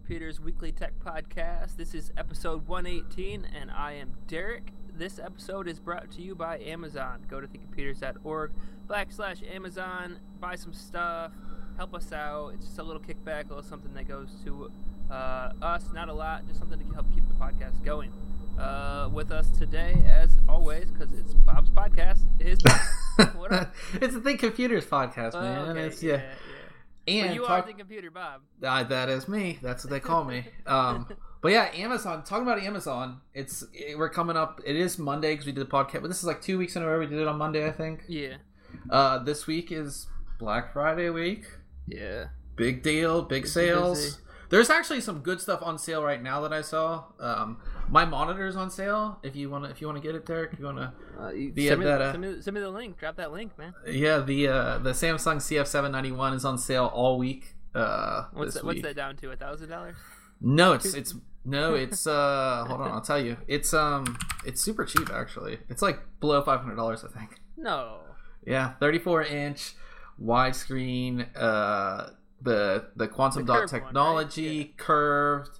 Computers Weekly Tech Podcast. This is episode 118, and I am Derek. This episode is brought to you by Amazon. Go to thinkcomputers.org/Amazon, buy some stuff, help us out. It's just a little kickback, a little something that goes to us, not a lot, just something to help keep the podcast going. With us today, as always, because it's Bob's podcast, is Bob. What up? It's the Think Computers podcast, man. Okay. It's, yeah. And well, you are the computer, Bob. That is me. That's what they call me. But yeah, Amazon. Talking about Amazon, we're coming up. It is Monday because we did the podcast, but this is like 2 weeks in a row. We did it on Monday, I think. Yeah. This week is Black Friday week. Yeah. Big deal. Big sales. Busy. There's actually some good stuff on sale right now that I saw. My monitor's on sale. If you want to get it, Derek, if you want to send me the link. Drop that link, man. Yeah, the Samsung CF791 is on sale all week. What's that down to? $1,000? No, it's hold on, I'll tell you. It's super cheap actually. It's like below $500, I think. No. Yeah, 34-inch widescreen. The quantum dot technology, right? Yeah. Curved,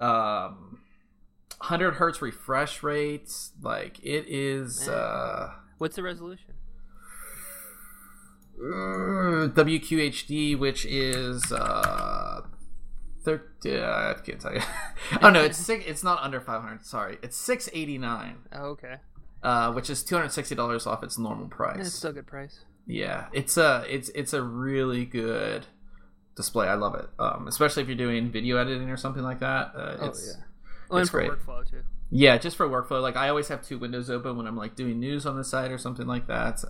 100 hertz refresh rates. Like it is. What's the resolution? WQHD, which is I can't tell you. Oh no, it's not under 500. Sorry, it's 689. Oh, okay. Which is $260 off its normal price. Yeah, it's still a good price. Yeah, it's a really good display. I love it, especially if you're doing video editing or something like that. It's and for great. Workflow too. Yeah, just for workflow. Like I always have two windows open when I'm like doing news on the site or something like that.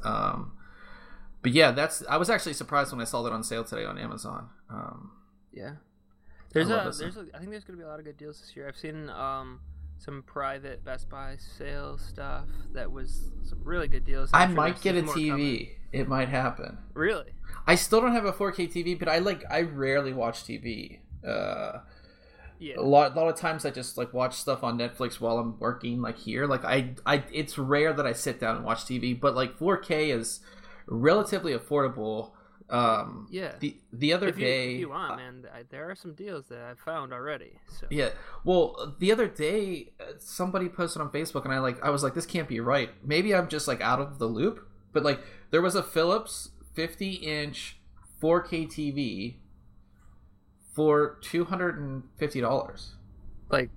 But yeah, I was actually surprised when I saw that on sale today on Amazon. Yeah, I think there's going to be a lot of good deals this year. I've seen some private Best Buy sales stuff that was some really good deals. I might get a TV. Coming. It might happen. Really? I still don't have a 4K TV, but I rarely watch TV. Yeah. A lot of times I just like watch stuff on Netflix while I'm working, like here. Like it's rare that I sit down and watch TV, but like 4K is relatively affordable. Yeah. The other day, if you want, man, there are some deals that I've found already. So. Yeah. Well, the other day somebody posted on Facebook, and I was like, this can't be right. Maybe I'm just like out of the loop, but like there was a Philips 50-inch 4K TV for $250. Like,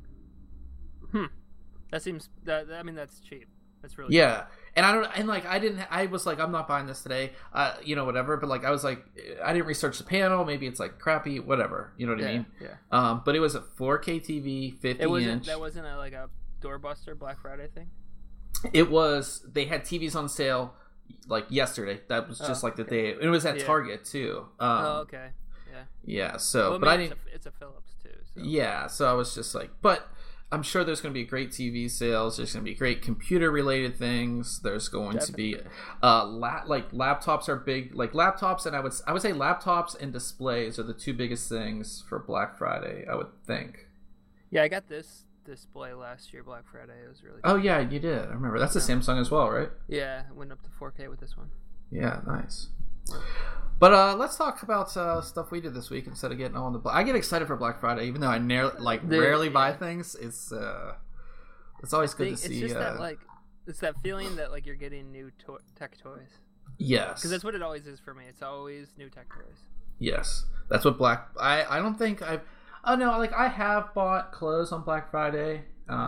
that seems that's cheap. That's really cheap. And I was like, I'm not buying this today, whatever. But like, I was like, I didn't research the panel. Maybe it's like crappy, whatever. You know what I mean? Yeah. But it was a 4K TV, 50-inch. That wasn't like a doorbuster Black Friday thing. It was. They had TVs on sale like yesterday. That was just like the day. It was at Target too. Okay. Yeah. Yeah. So, well, but I didn't. It's a Philips too. So. Yeah. So I was just like, but. I'm sure there's going to be great TV sales. There's going to be great computer-related things. There's going Definitely. to be, like laptops are big. Like laptops, and I would say laptops and displays are the two biggest things for Black Friday. I would think. Yeah, I got this display last year, Black Friday. It was really. Oh yeah, you did. I remember. That's a Samsung as well, right? Yeah, I went up to 4K with this one. Yeah, nice. But let's talk about stuff we did this week instead of getting on the. I get excited for Black Friday, even though I rarely buy things. It's always good to see. It's just it's that feeling that like you're getting new tech toys. Yes, because that's what it always is for me. It's always new tech toys. Yes, that's what I don't think I've. Oh no, like I have bought clothes on Black Friday.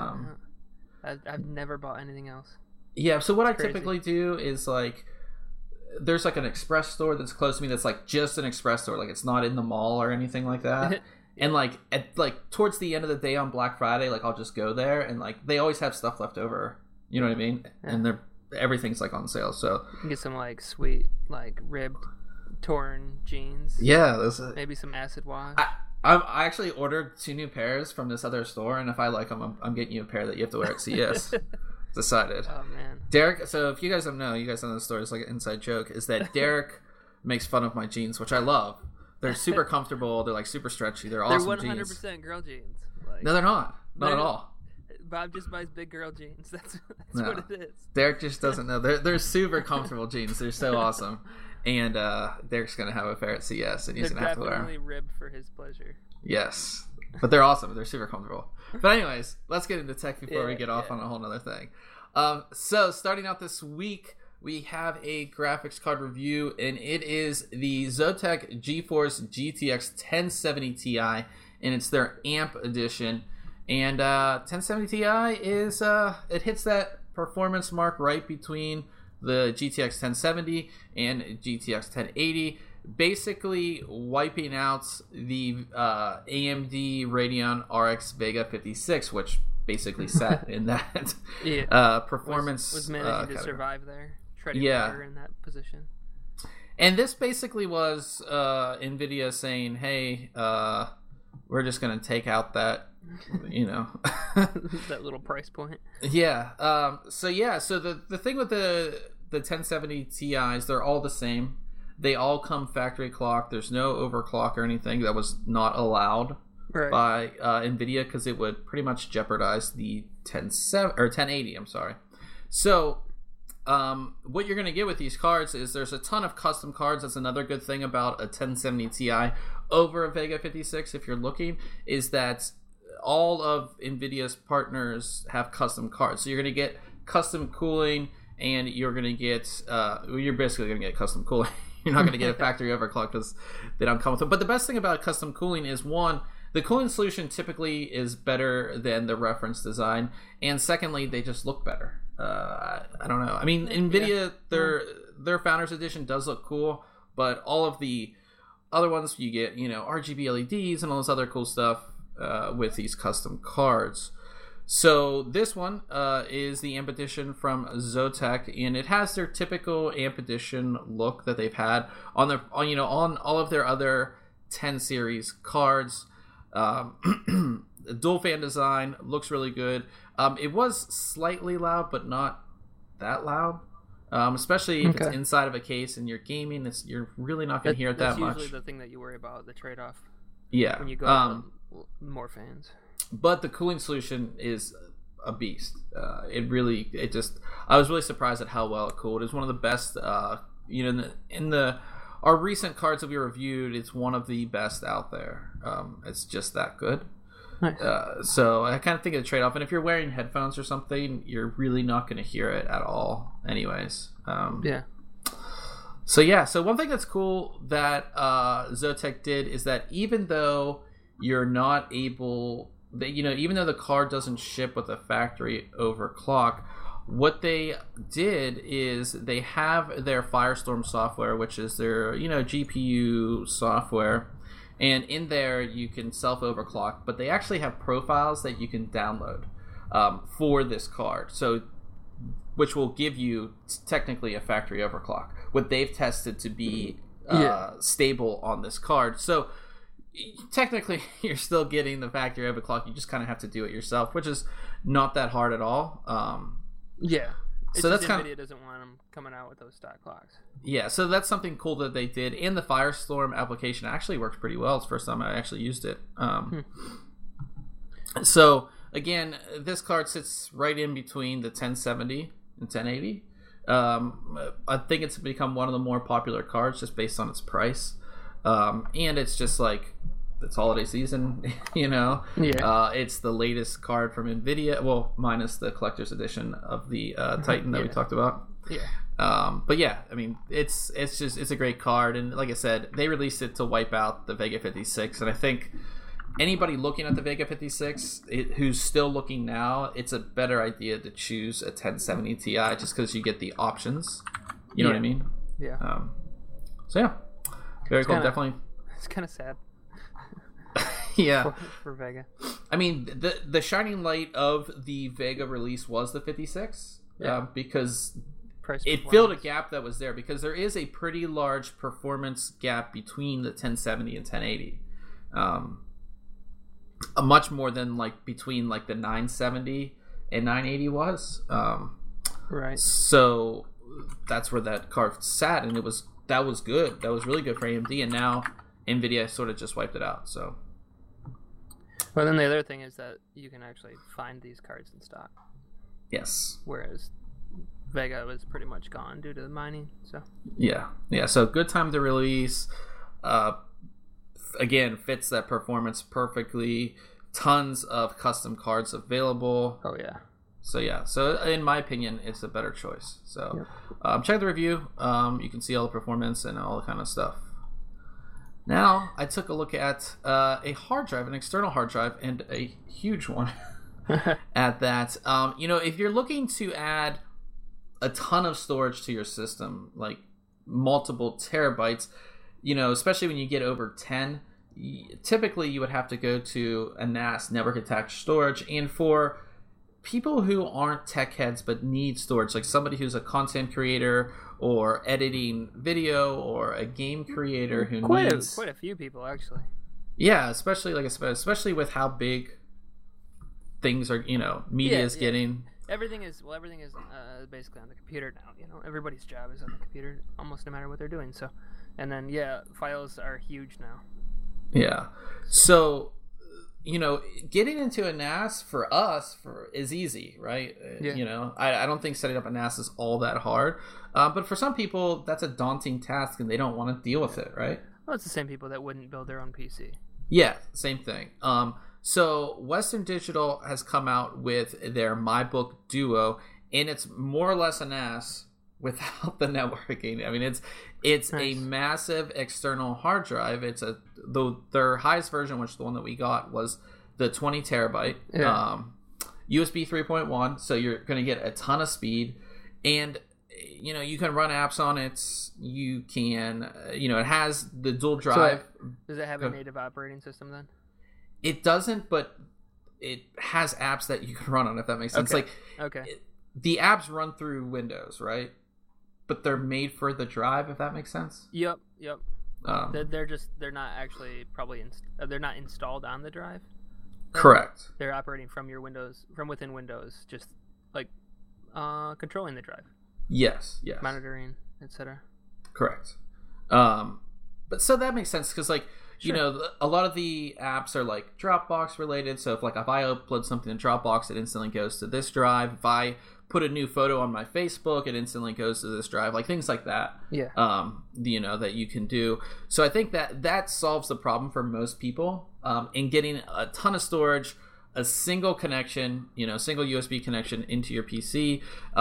I've never bought anything else. Yeah, so what I typically do is like. There's like an express store that's close to me that's like just an express store, like it's not in the mall or anything like that. And like towards the end of the day on Black Friday, like I'll just go there and like they always have stuff left over. You know what I mean? Yeah. And everything's like on sale. So you can get some like sweet like ribbed torn jeans. Yeah, maybe some acid wash. I actually ordered 2 new pairs from this other store, and if I like them, I'm getting you a pair that you have to wear at CES. Decided. Oh man, Derek. So if you guys don't know, you guys know the story. It's like an inside joke. Is that Derek makes fun of my jeans, which I love. They're super comfortable. They're like super stretchy. They're awesome. They're 100% girl jeans. Like, no, they're not. Not at all. Bob just buys big girl jeans. That's what it is. Derek just doesn't know. They're super comfortable jeans. They're so awesome. And Derek's gonna have a pair at CES, and he's gonna have to wear them. They're definitely ribbed for his pleasure. Yes. but they're awesome. They're super comfortable. But anyways, let's get into tech before we get off on a whole nother thing. So starting out this week, we have a graphics card review, and it is the Zotac GeForce GTX 1070 Ti, and it's their AMP edition. And 1070 Ti is it hits that performance mark right between the GTX 1070 and GTX 1080, basically wiping out the AMD Radeon RX Vega 56, which basically sat in that performance. Was managing to survive there, treading water in that position. And this basically was NVIDIA saying, hey, we're just going to take out that, that little price point. Yeah. So the thing with the 1070 Ti's, they're all the same. They all come factory clocked. There's no overclock or anything. That was not allowed by NVIDIA because it would pretty much jeopardize the 1080. I'm sorry. So what you're going to get with these cards is there's a ton of custom cards. That's another good thing about a 1070 Ti over a Vega 56. If you're looking, is that all of NVIDIA's partners have custom cards. So you're going to get custom cooling, and you're going to get you're basically going to get custom cooling. You're not going to get a factory overclock because they don't come with it. But the best thing about custom cooling is, one, the cooling solution typically is better than the reference design, and secondly, they just look better. I don't know. I mean, NVIDIA, their Founders Edition does look cool, but all of the other ones you get, RGB LEDs and all this other cool stuff with these custom cards. So this one is the AMP edition from Zotac, and it has their typical AMP edition look that they've had on their, on all of their other 10 series cards. Dual fan design looks really good. It was slightly loud, but not that loud. Especially if it's inside of a case and you're gaming, you're really not going to hear it that much. That's usually the thing that you worry about, the trade-off. Yeah. When you go more fans. But the cooling solution is a beast. I was really surprised at how well it cooled. It was one of the best, in our recent cards that we reviewed, it's one of the best out there. It's just that good. Nice. So I kind of think of the trade-off. And if you're wearing headphones or something, you're really not going to hear it at all anyways. So one thing that's cool that Zotac did is that even though you're not able... even though the card doesn't ship with a factory overclock, what they did is they have their Firestorm software, which is their GPU software, and in there you can self overclock. But they actually have profiles that you can download for this card, so which will give you technically a factory overclock. What they've tested to be stable on this card, so. Technically, you're still getting the factory overclock. You just kind of have to do it yourself, which is not that hard at all. So that's kind of NVIDIA doesn't want them coming out with those stock clocks. Yeah, so that's something cool that they did. And the Firestorm application actually works pretty well. It's the first time I actually used it. So again, this card sits right in between the 1070 and 1080. I think it's become one of the more popular cards just based on its price. And it's just like it's holiday season, it's the latest card from NVIDIA, well, minus the collector's edition of the Titan that we talked about. But yeah, I mean, it's a great card, and like I said, they released it to wipe out the Vega 56, and I think anybody looking at the Vega 56 who's still looking now, it's a better idea to choose a 1070 Ti just because you get the options. You know what I mean? Yeah. So yeah. Very cool, definitely. It's kind of sad. For Vega. I mean, the shining light of the Vega release was the 56, because it filled a gap that was there, because there is a pretty large performance gap between the 1070 and 1080. Much more than between the 970 and 980 was. Right. So that's where that card sat, and that was good. That was really good for AMD, and now NVIDIA sort of just wiped it out. So, well, then the other thing is that you can actually find these cards in stock. Yes. Whereas Vega was pretty much gone due to the mining. So. Yeah. So good time to release. again, fits that performance perfectly. Tons of custom cards available. Oh yeah. So yeah, so in my opinion, it's a better choice. So check the review. You can see all the performance and all the kind of stuff. Now I took a look at a hard drive, an external hard drive, and a huge one at that. If you're looking to add a ton of storage to your system, like multiple terabytes, especially when you get over 10, typically you would have to go to a NAS, network attached storage. And for people who aren't tech heads but need storage, like somebody who's a content creator or editing video or a game creator who needs quite a few people actually. Yeah, especially like especially with how big things are, media is getting. Everything is basically on the computer now. Everybody's job is on the computer, almost no matter what they're doing. So, and then files are huge now. Yeah. So, getting into a NAS for us is easy, right? Yeah. I don't think setting up a NAS is all that hard. But for some people, that's a daunting task and they don't want to deal with it, right? Well, it's the same people that wouldn't build their own PC. Yeah, same thing. So Western Digital has come out with their MyBook Duo, and it's more or less a NAS without the networking. I mean, it's nice. A massive external hard drive. It's their highest version, which is the one that we got, was the 20 terabyte USB 3.1. So you're going to get a ton of speed, and you can run apps on it. You can, it has the dual drive. So does it have a native operating system then? It doesn't, but it has apps that you can run on, if that makes sense. Okay. The apps run through Windows, right? But they're made for the drive, if that makes sense. Yep. They're not actually they're not installed on the drive. Correct. They're operating from within Windows, just like controlling the drive. Yes. Monitoring, etc. Correct. But so that makes sense because Sure. A lot of the apps are like Dropbox related. So if I upload something to Dropbox, it instantly goes to this drive. If I put a new photo on my Facebook, it instantly goes to this drive. Like things like that. Yeah. That you can do. So I think that solves the problem for most people in getting a ton of storage, a single connection, single USB connection into your PC.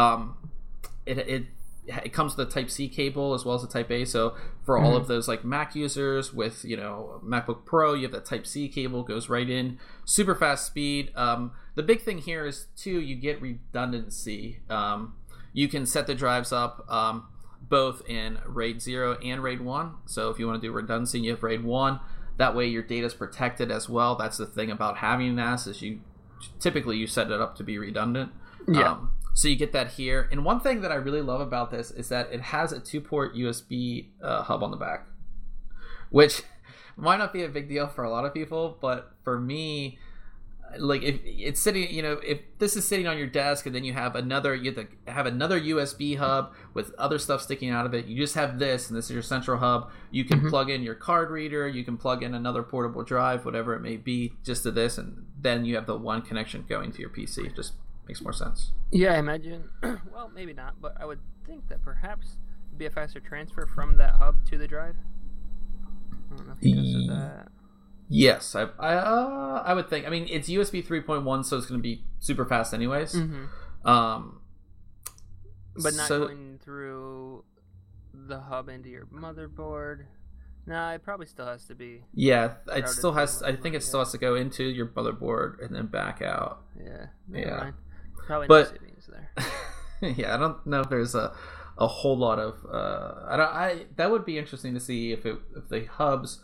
It comes with a Type-C cable as well as a Type-A. So for all of those like Mac users with, MacBook Pro, you have that Type-C cable, goes right in. Super fast speed. The big thing here is, too, you get redundancy. You can set the drives up both in RAID 0 and RAID 1. So if you want to do redundancy, you have RAID 1. That way your data is protected as well. That's the thing about having NAS is you set it up to be redundant. Yeah. So you get that here. And one thing that I really love about this is that it has a 2-port USB hub on the back, which might not be a big deal for a lot of people, but for me, if it's sitting, if this is sitting on your desk and then you have another USB hub with other stuff sticking out of it, you just have this, and this is your central hub. You can plug in your card reader, you can plug in another portable drive, whatever it may be, just to this, and then you have the one connection going to your PC. Just makes more sense. Yeah, I imagine. Well, maybe not, but I would think that perhaps it'd be a faster transfer from that hub to the drive. I don't know if you tested that. Yes, I would think. I mean, it's USB 3.1, so it's going to be super fast anyways. But not going through the hub into your motherboard. No, it probably still has to be. Yeah, it still has. I think it still has to go into your motherboard and then back out. Yeah. Mind. Probably no savings there. Yeah, I don't know if there's a whole lot of. That would be interesting to see if the hubs.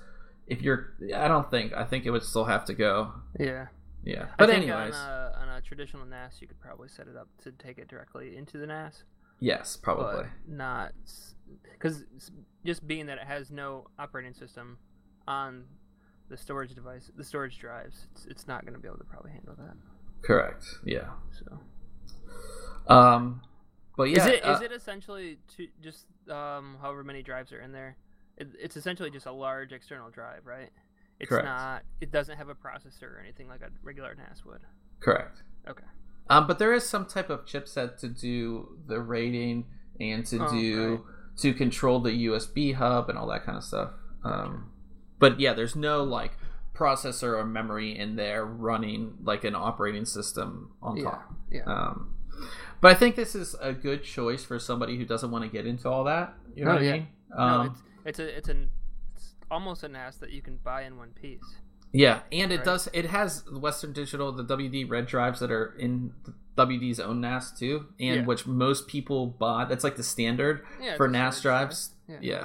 I think it would still have to go. Yeah. Yeah. But anyways, on a traditional NAS, you could probably set it up to take it directly into the NAS. Yes, probably. But not because just being that it has no operating system on the storage device, the storage drives, it's not going to be able to probably handle that. Correct. Yeah. So. But yeah, is it essentially just however many drives are in there? It's essentially just a large external drive, right? It's correct. Not. It doesn't have a processor or anything like a regular NAS would. Correct. Okay. But there is some type of chipset to do the rating and to control the USB hub and all that kind of stuff. Gotcha. But yeah, there's no like processor or memory in there running like an operating system on top. Yeah. But I think this is a good choice for somebody who doesn't want to get into all that. You know what I mean? No, it's almost a NAS that you can buy in one piece. Yeah, and it does. It has Western Digital, the WD red drives that are in WD's own NAS too, and which most people buy. That's like the standard for NAS drives. Yeah.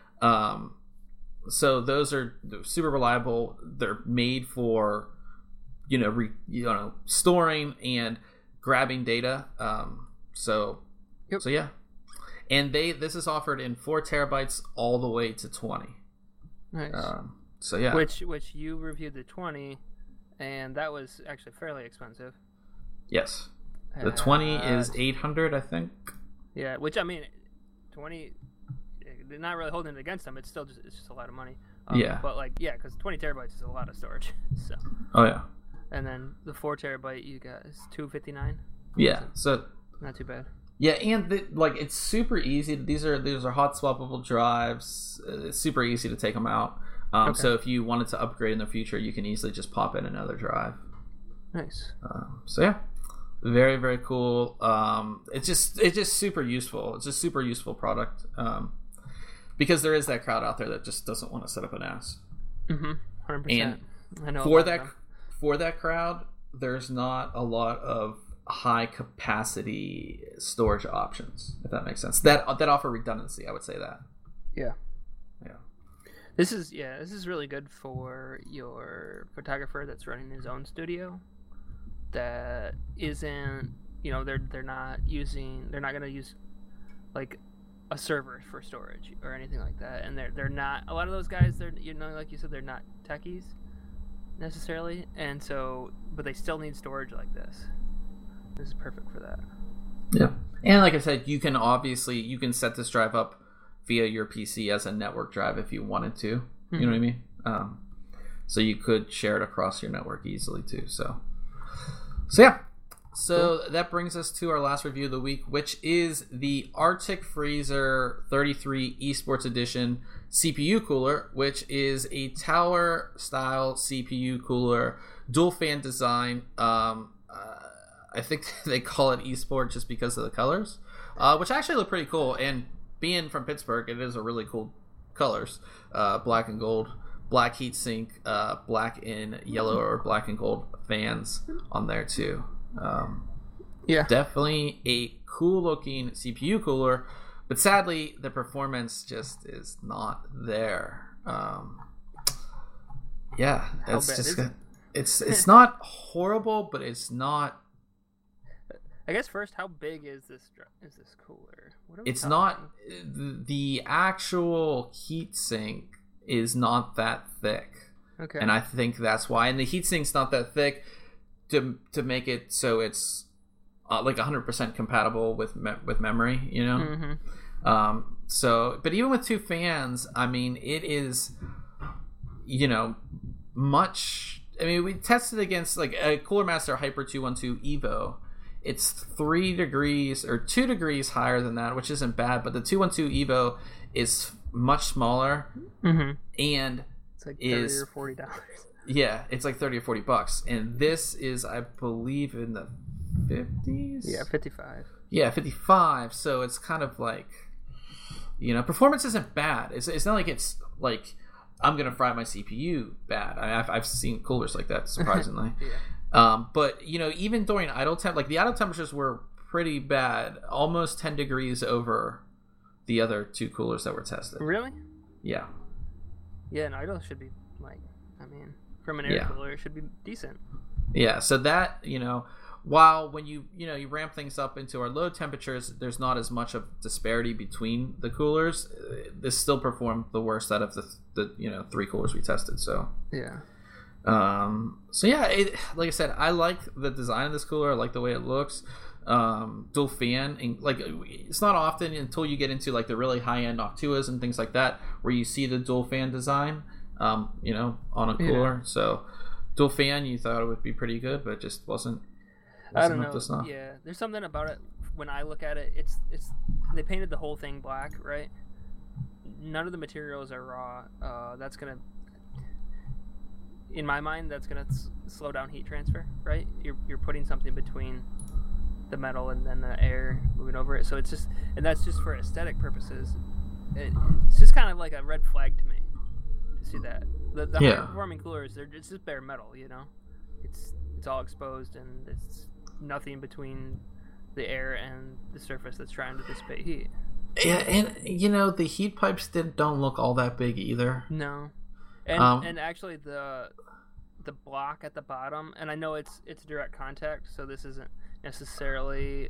So those are super reliable. They're made for, storing and grabbing data. So yeah, and this is offered in 4 terabytes all the way to 20. Nice. So yeah, which you reviewed the 20, and that was actually fairly expensive. Yes, the 20 is 800, I think. Yeah, which I mean, 20. They're not really holding it against them. It's just a lot of money. But because 20 terabytes is a lot of storage. So. Oh yeah. And then the 4 terabyte you got is $259. Yeah, so not too bad. Yeah, and it's super easy. These are hot swappable drives. It's super easy to take them out. So if you wanted to upgrade in the future, you can easily just pop in another drive. Nice. So yeah, very very cool. It's just super useful. It's a super useful product. Because there is that crowd out there that just doesn't want to set up an NAS. 100%. And I know for that crowd, there's not a lot of high capacity storage options, if that makes sense. That offer redundancy, I would say that. Yeah. This is really good for your photographer that's running his own studio. That isn't, they're not going to use like a server for storage or anything like that, and they're not, a lot of those guys, they're, like you said, they're not techies necessarily, and so, but they still need storage like this. This is perfect for that. Yeah, and like I said, you can set this drive up via your PC as a network drive if you wanted to. You know what I mean? So you could share it across your network easily too. So yeah. So that brings us to our last review of the week, which is the Arctic Freezer 33 Esports Edition CPU cooler, which is a tower style CPU cooler, dual fan design. I think they call it Esport just because of the colors, which actually look pretty cool. And being from Pittsburgh, it is a really cool colors, black and gold, black heatsink, black and yellow or black and gold fans on there too. Definitely a cool looking CPU cooler, but sadly the performance just is not there. It's not horrible, but it's not. I guess first, how big is this cooler? It's not, the actual heatsink is not that thick. Okay. And I think that's why. And the heatsink's not that thick to make it so it's like 100% compatible with memory, So, but even with 2 fans, I mean, it is, much. I mean, we tested against like a Cooler Master Hyper 212 Evo. It's 3 degrees or 2 degrees higher than that, which isn't bad. But the 212 Evo is much smaller, and it's like $30 or $40. Yeah, it's like $30 or $40, and this is, I believe, in the 50s. Yeah, 55. Yeah, 55. So it's kind of like, performance isn't bad. It's not like it's like I'm gonna fry my CPU bad. I've seen coolers like that, surprisingly. But even during idle temp, like the idle temperatures were pretty bad, almost 10 degrees over the other 2 coolers that were tested. Really? Yeah. Yeah, an idle should be from an air cooler, it should be decent. Yeah, so that, while when you ramp things up into our low temperatures, there's not as much of disparity between the coolers. This still performed the worst out of the 3 coolers we tested. So yeah. Like I said, I like the design of this cooler. I like the way it looks. Dual fan, and like it's not often until you get into like the really high end Noctuas and things like that where you see the dual fan design, on a cooler. So dual fan, you thought it would be pretty good, but it just wasn't. I don't know. Yeah, there's something about it. When I look at it, it's they painted the whole thing black, right? None of the materials are raw. That's gonna in my mind, that's going to slow down heat transfer, right? You're putting something between the metal and then the air moving over it. So it's just, and that's just for aesthetic purposes. It's just kind of like a red flag to me to see that. The high performing coolers, it's just bare metal, you know? It's all exposed and it's nothing between the air and the surface that's trying to dissipate heat. Yeah, and you know, the heat pipes don't look all that big either. No. And actually the block at the bottom, and I know it's direct contact, so this isn't necessarily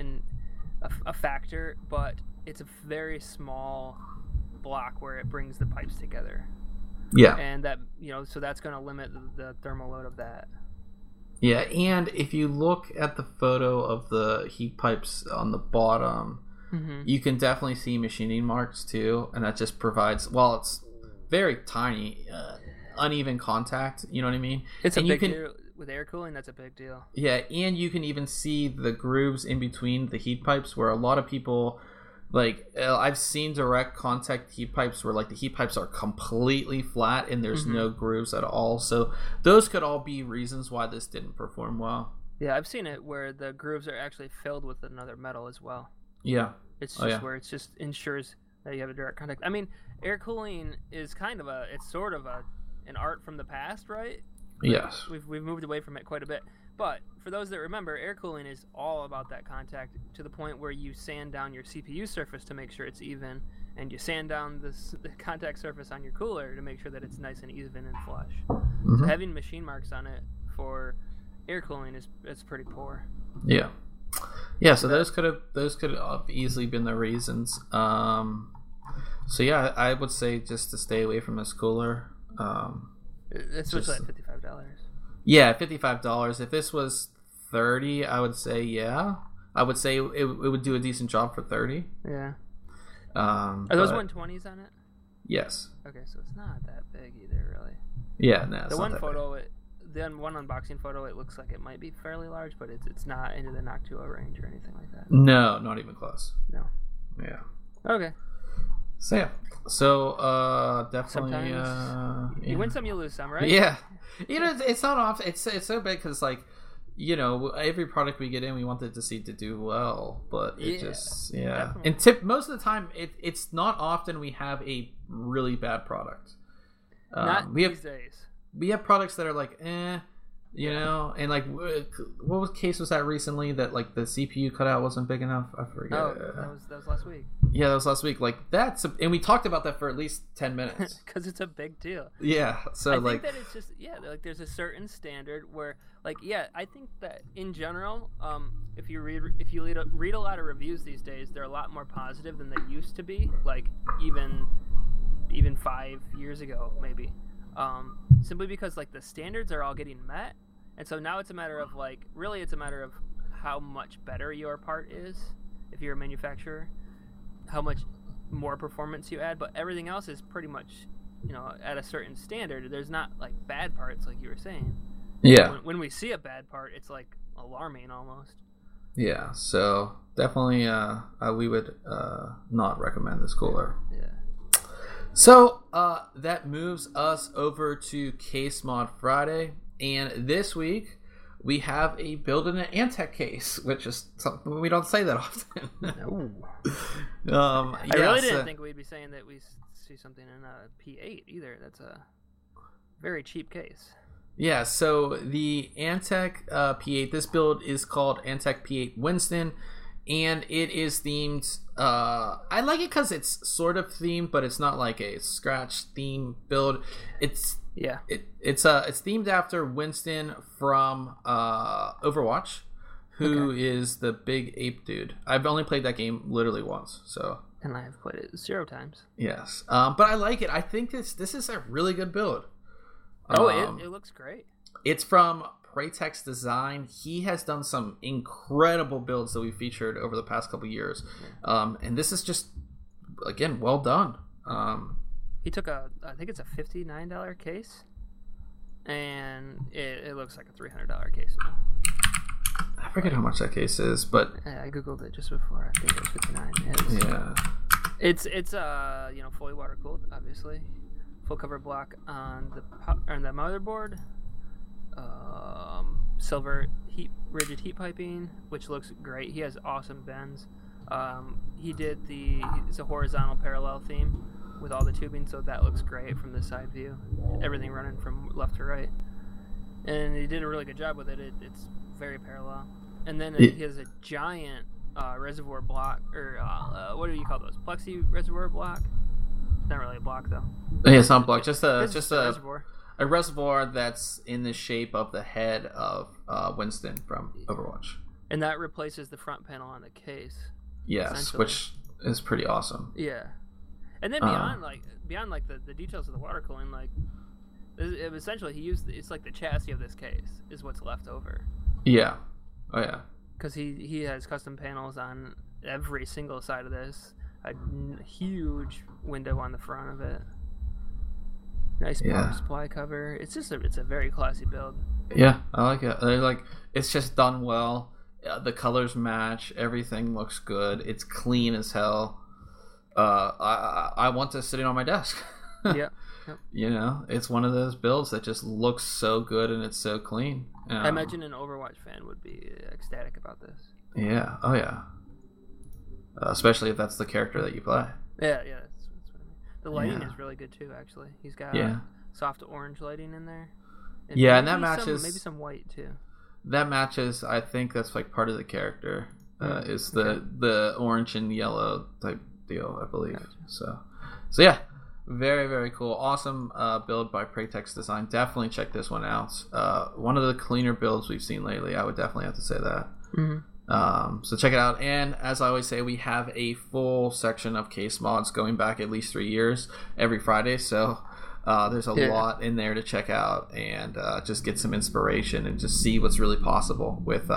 a factor, but it's a very small block where it brings the pipes together. Yeah. And that, you know, so that's going to limit the thermal load of that. Yeah, and if you look at the photo of the heat pipes on the bottom, you can definitely see machining marks too, and that just provides, well, it's very tiny, uneven contact, you know what I mean? It's a big deal. With air cooling, that's a big deal. Yeah, and you can even see the grooves in between the heat pipes where a lot of people, like, I've seen direct contact heat pipes where, like, the heat pipes are completely flat and there's no grooves at all. So those could all be reasons why this didn't perform well. Yeah, I've seen it where the grooves are actually filled with another metal as well. Yeah. It's just where it's just ensures that you have a direct contact. I mean, air cooling is kind of it's sort of an art from the past, right? Yes. We've moved away from it quite a bit. But for those that remember, air cooling is all about that contact to the point where you sand down your CPU surface to make sure it's even, and you sand down the contact surface on your cooler to make sure that it's nice and even and flush. So having machine marks on it for air cooling is pretty poor. Yeah. Yeah, so those could have easily been the reasons. So yeah, I would say just to stay away from this cooler. It's just like $55. Yeah, $55. If this was $30, I would say yeah. I would say it would do a decent job for $30. Yeah. Are those 120s on it? Yes. Okay, so it's not that big either, really. Yeah, no. The one photo, the one unboxing photo, it looks like it might be fairly large, but it's not into the Noctua range or anything like that. No, not even close. No. Yeah. Okay. So yeah. So definitely. You win some, you lose some, right? Yeah. You know, it's not off. It's so big because, like, you know, every product we get in, we want it to do well, but it Definitely. And most of the time, it's not often we have a really bad product. Not these days. We have products that are like, you know, and like, what case was that recently that, like, the CPU cutout wasn't big enough? I forget. Oh, that was last week. Yeah, that was last week. Like, and we talked about that for at least 10 minutes. Because it's a big deal. Yeah, so I like, think that it's just, like, there's a certain standard where, like, I think that in general, if you read a lot of reviews these days, they're a lot more positive than they used to be. Like, even 5 years ago, maybe. Simply because, like, the standards are all getting met. And so now it's a matter of, like, really it's a matter of how much better your part is if you're a manufacturer, how much more performance you add, but everything else is pretty much, you know, at a certain standard. There's not, like, bad parts like you were saying. Yeah. When we see a bad part, it's, like, alarming almost. Yeah, so definitely we would not recommend this cooler. Yeah. So that moves us over to Case Mod Friday. And this week, we have a build in an Antec case, which is something we don't say that often. No. I really didn't think we'd be saying that we see something in a P8 either. That's a very cheap case. Yeah, so the Antec P8, this build is called Antec P8 Winston, and it is themed. I like it because it's sort of themed, but it's not like a scratch theme build. It's themed after Winston from Overwatch, who is the big ape dude. I've only played that game literally once, so. And I have played it 0 times. Yes, but I like it. I think this is a really good build. It looks great. It's from Praetex Design. He has done some incredible builds that we featured over the past couple years, and this is just, again, well done. He took I think it's a $59 case, and it looks like a $300 case now. I forget how much that case is, but I googled it just before. I think it was $59. Yeah, it's fully water cooled, obviously. full cover block on the motherboard. Silver rigid heat piping, which looks great. He has awesome bends. He did it's a horizontal parallel theme with all the tubing, so that looks great from the side view. Everything running from left to right, and he did a really good job with it. It's very parallel. And then he has a giant reservoir block, or what do you call those? Plexi reservoir block? Not really a block though. Yeah, it's not block. Just a reservoir. A reservoir that's in the shape of the head of Winston from Overwatch. And that replaces the front panel on the case. Yes, which is pretty awesome. Yeah. And then beyond the details of the water cooling, essentially it's like the chassis of this case is what's left over. Yeah. Oh yeah. Because he has custom panels on every single side of this. A huge window on the front of it. Nice power supply cover. It's a very classy build. Yeah, I like it. It's just done well. The colors match. Everything looks good. It's clean as hell. I want this sitting on my desk. Yeah. Yep. You know, it's one of those builds that just looks so good and it's so clean. I imagine an Overwatch fan would be ecstatic about this. Yeah. Oh yeah. Especially if that's the character that you play. Yeah. That's what I mean. The lighting is really good too. Actually, he's got soft orange lighting in there. And and that matches maybe some white too. That matches. I think that's like part of the character. Is the orange and yellow type deal, I believe. Gotcha. So yeah, very very cool, awesome build by Praetex Design. Definitely check this one out. One of the cleaner builds we've seen lately. I would definitely have to say that. Mm-hmm. So check it out. And as I always say, we have a full section of case mods going back at least 3 years every Friday. So there's a lot in there to check out and just get some inspiration and just see what's really possible with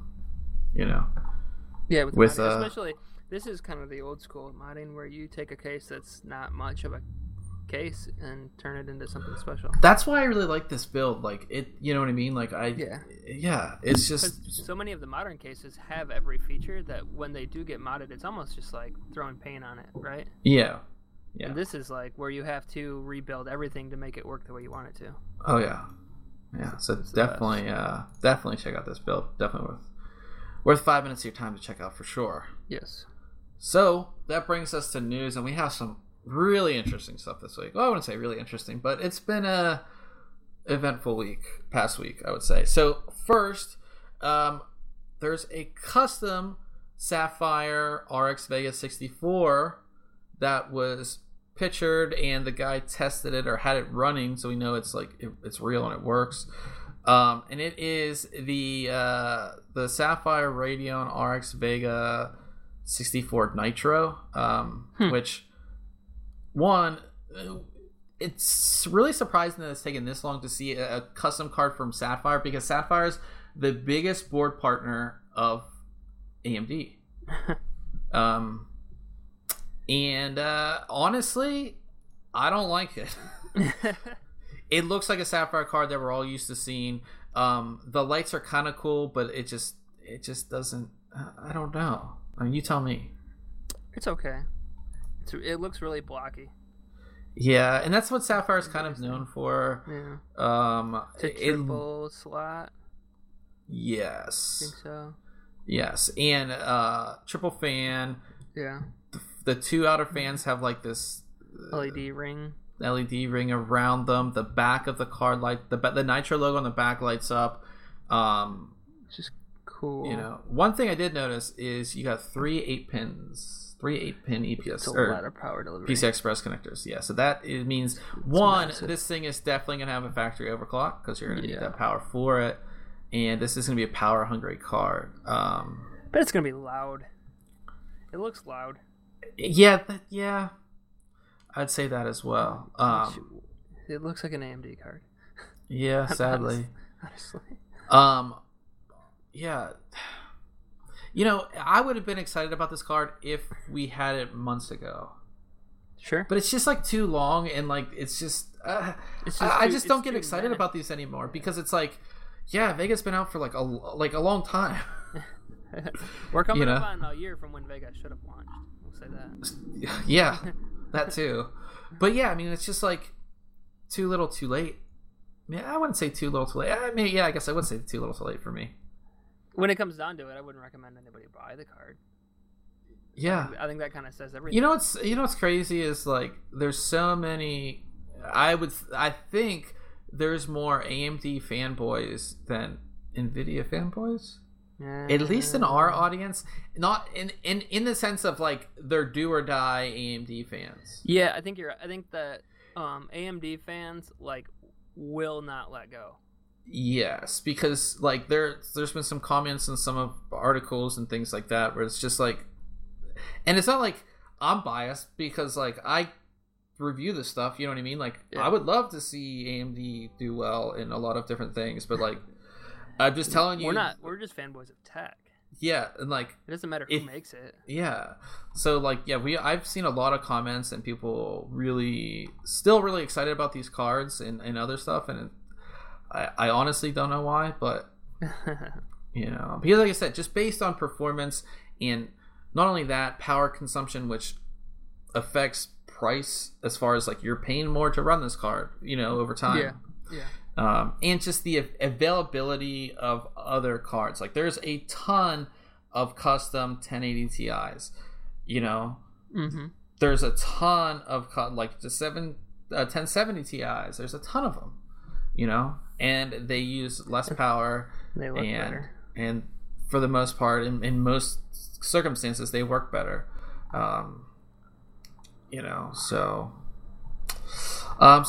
with especially this is kind of the old school modding where you take a case that's not much of a case and turn it into something special. That's why I really like this build. Like it, you know what I mean? Like it's just so many of the modern cases have every feature that when they do get modded, it's almost just like throwing paint on it, right? Yeah. And this is like where you have to rebuild everything to make it work the way you want it to. Oh yeah. So definitely check out this build. Definitely worth 5 minutes of your time to check out for sure. Yes. So that brings us to news, and we have some really interesting stuff this week. Well, I wouldn't say really interesting, but it's been a eventful past week, I would say. So first, there's a custom Sapphire RX Vega 64 that was pictured, and the guy tested it or had it running, so we know it's real and it works. And it is the Sapphire Radeon RX Vega 64 Nitro, which it's really surprising that it's taken this long to see a custom card from Sapphire, because Sapphire is the biggest board partner of AMD. And honestly, I don't like it. It looks like a Sapphire card that we're all used to seeing. The lights are kind of cool, but it just doesn't. I don't know. I mean, you tell me. It's okay. It looks really blocky. Yeah, and that's what Sapphire's kind of known for. Yeah. It's a triple slot. Yes. I think so. Yes, and triple fan. Yeah. The two outer fans have like this LED ring around them. The back of the card light, the Nitro logo on the back lights up. It's just cool. You know, one thing I did notice is you got 3 8-pin EPS. It's a lot of power delivery. PCI Express connectors. Yeah, so it means this thing is definitely gonna have a factory overclock because you're gonna need that power for it, and this is gonna be a power hungry card. But it's gonna be loud. It looks loud. Yeah, I'd say that as well. It looks like an AMD card. Yeah, sadly. Honestly. Yeah. You know, I would have been excited about this card if we had it months ago. Sure. But it's just like too long, and like it's just I just don't get excited about these anymore because it's like, yeah, Vega's been out for like a long time. We're coming up on a year from when Vega should have launched. We'll say that. Yeah, that too. But yeah, I mean, it's just like too little, too late. Yeah, I wouldn't say too little, too late. I mean, yeah, I guess I would say too little, too late for me. When it comes down to it, I wouldn't recommend anybody buy the card. Yeah, I think that kind of says everything. You know what's crazy is like there's so many. I think there's more AMD fanboys than Nvidia fanboys. At least in our audience, not in the sense of like they're do or die AMD fans. Yeah, I think I think that AMD fans like will not let go. Yes, because like there's been some comments in some of articles and things like that where it's just like, and it's not like I'm biased because like I review this stuff, you know what I mean? Like I would love to see AMD do well in a lot of different things, but like I'm just telling you, we're just fanboys of tech. Yeah, and like it doesn't matter who makes it. Yeah, so like I've seen a lot of comments and people still really excited about these cards and other stuff, and I honestly don't know why, but you know, because like I said, just based on performance and not only that, power consumption, which affects price as far as like you're paying more to run this card, you know, over time. Yeah. And just the availability of other cards. Like there's a ton of custom 1080 Ti's, you know. Mm-hmm. There's a ton of like the 1070 Ti's. There's a ton of them, you know, and they use less power. They look better. And for the most part, in most circumstances, they work better. You know, so that's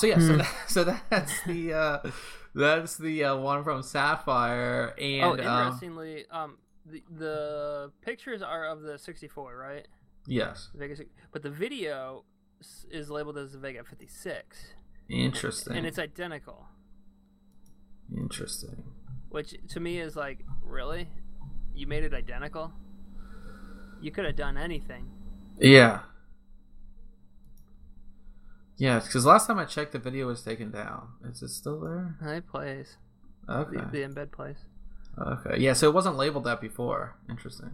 the one from Sapphire. And interestingly, the pictures are of the 64, right? Yes. But the video is labeled as the Vega 56. Interesting. And it's identical. Interesting. Which to me is like, really? You made it identical? You could have done anything. Yeah. Yeah, because last time I checked, the video was taken down. Is it still there? It plays. Okay. The embed plays. Okay. Yeah, so it wasn't labeled that before. Interesting.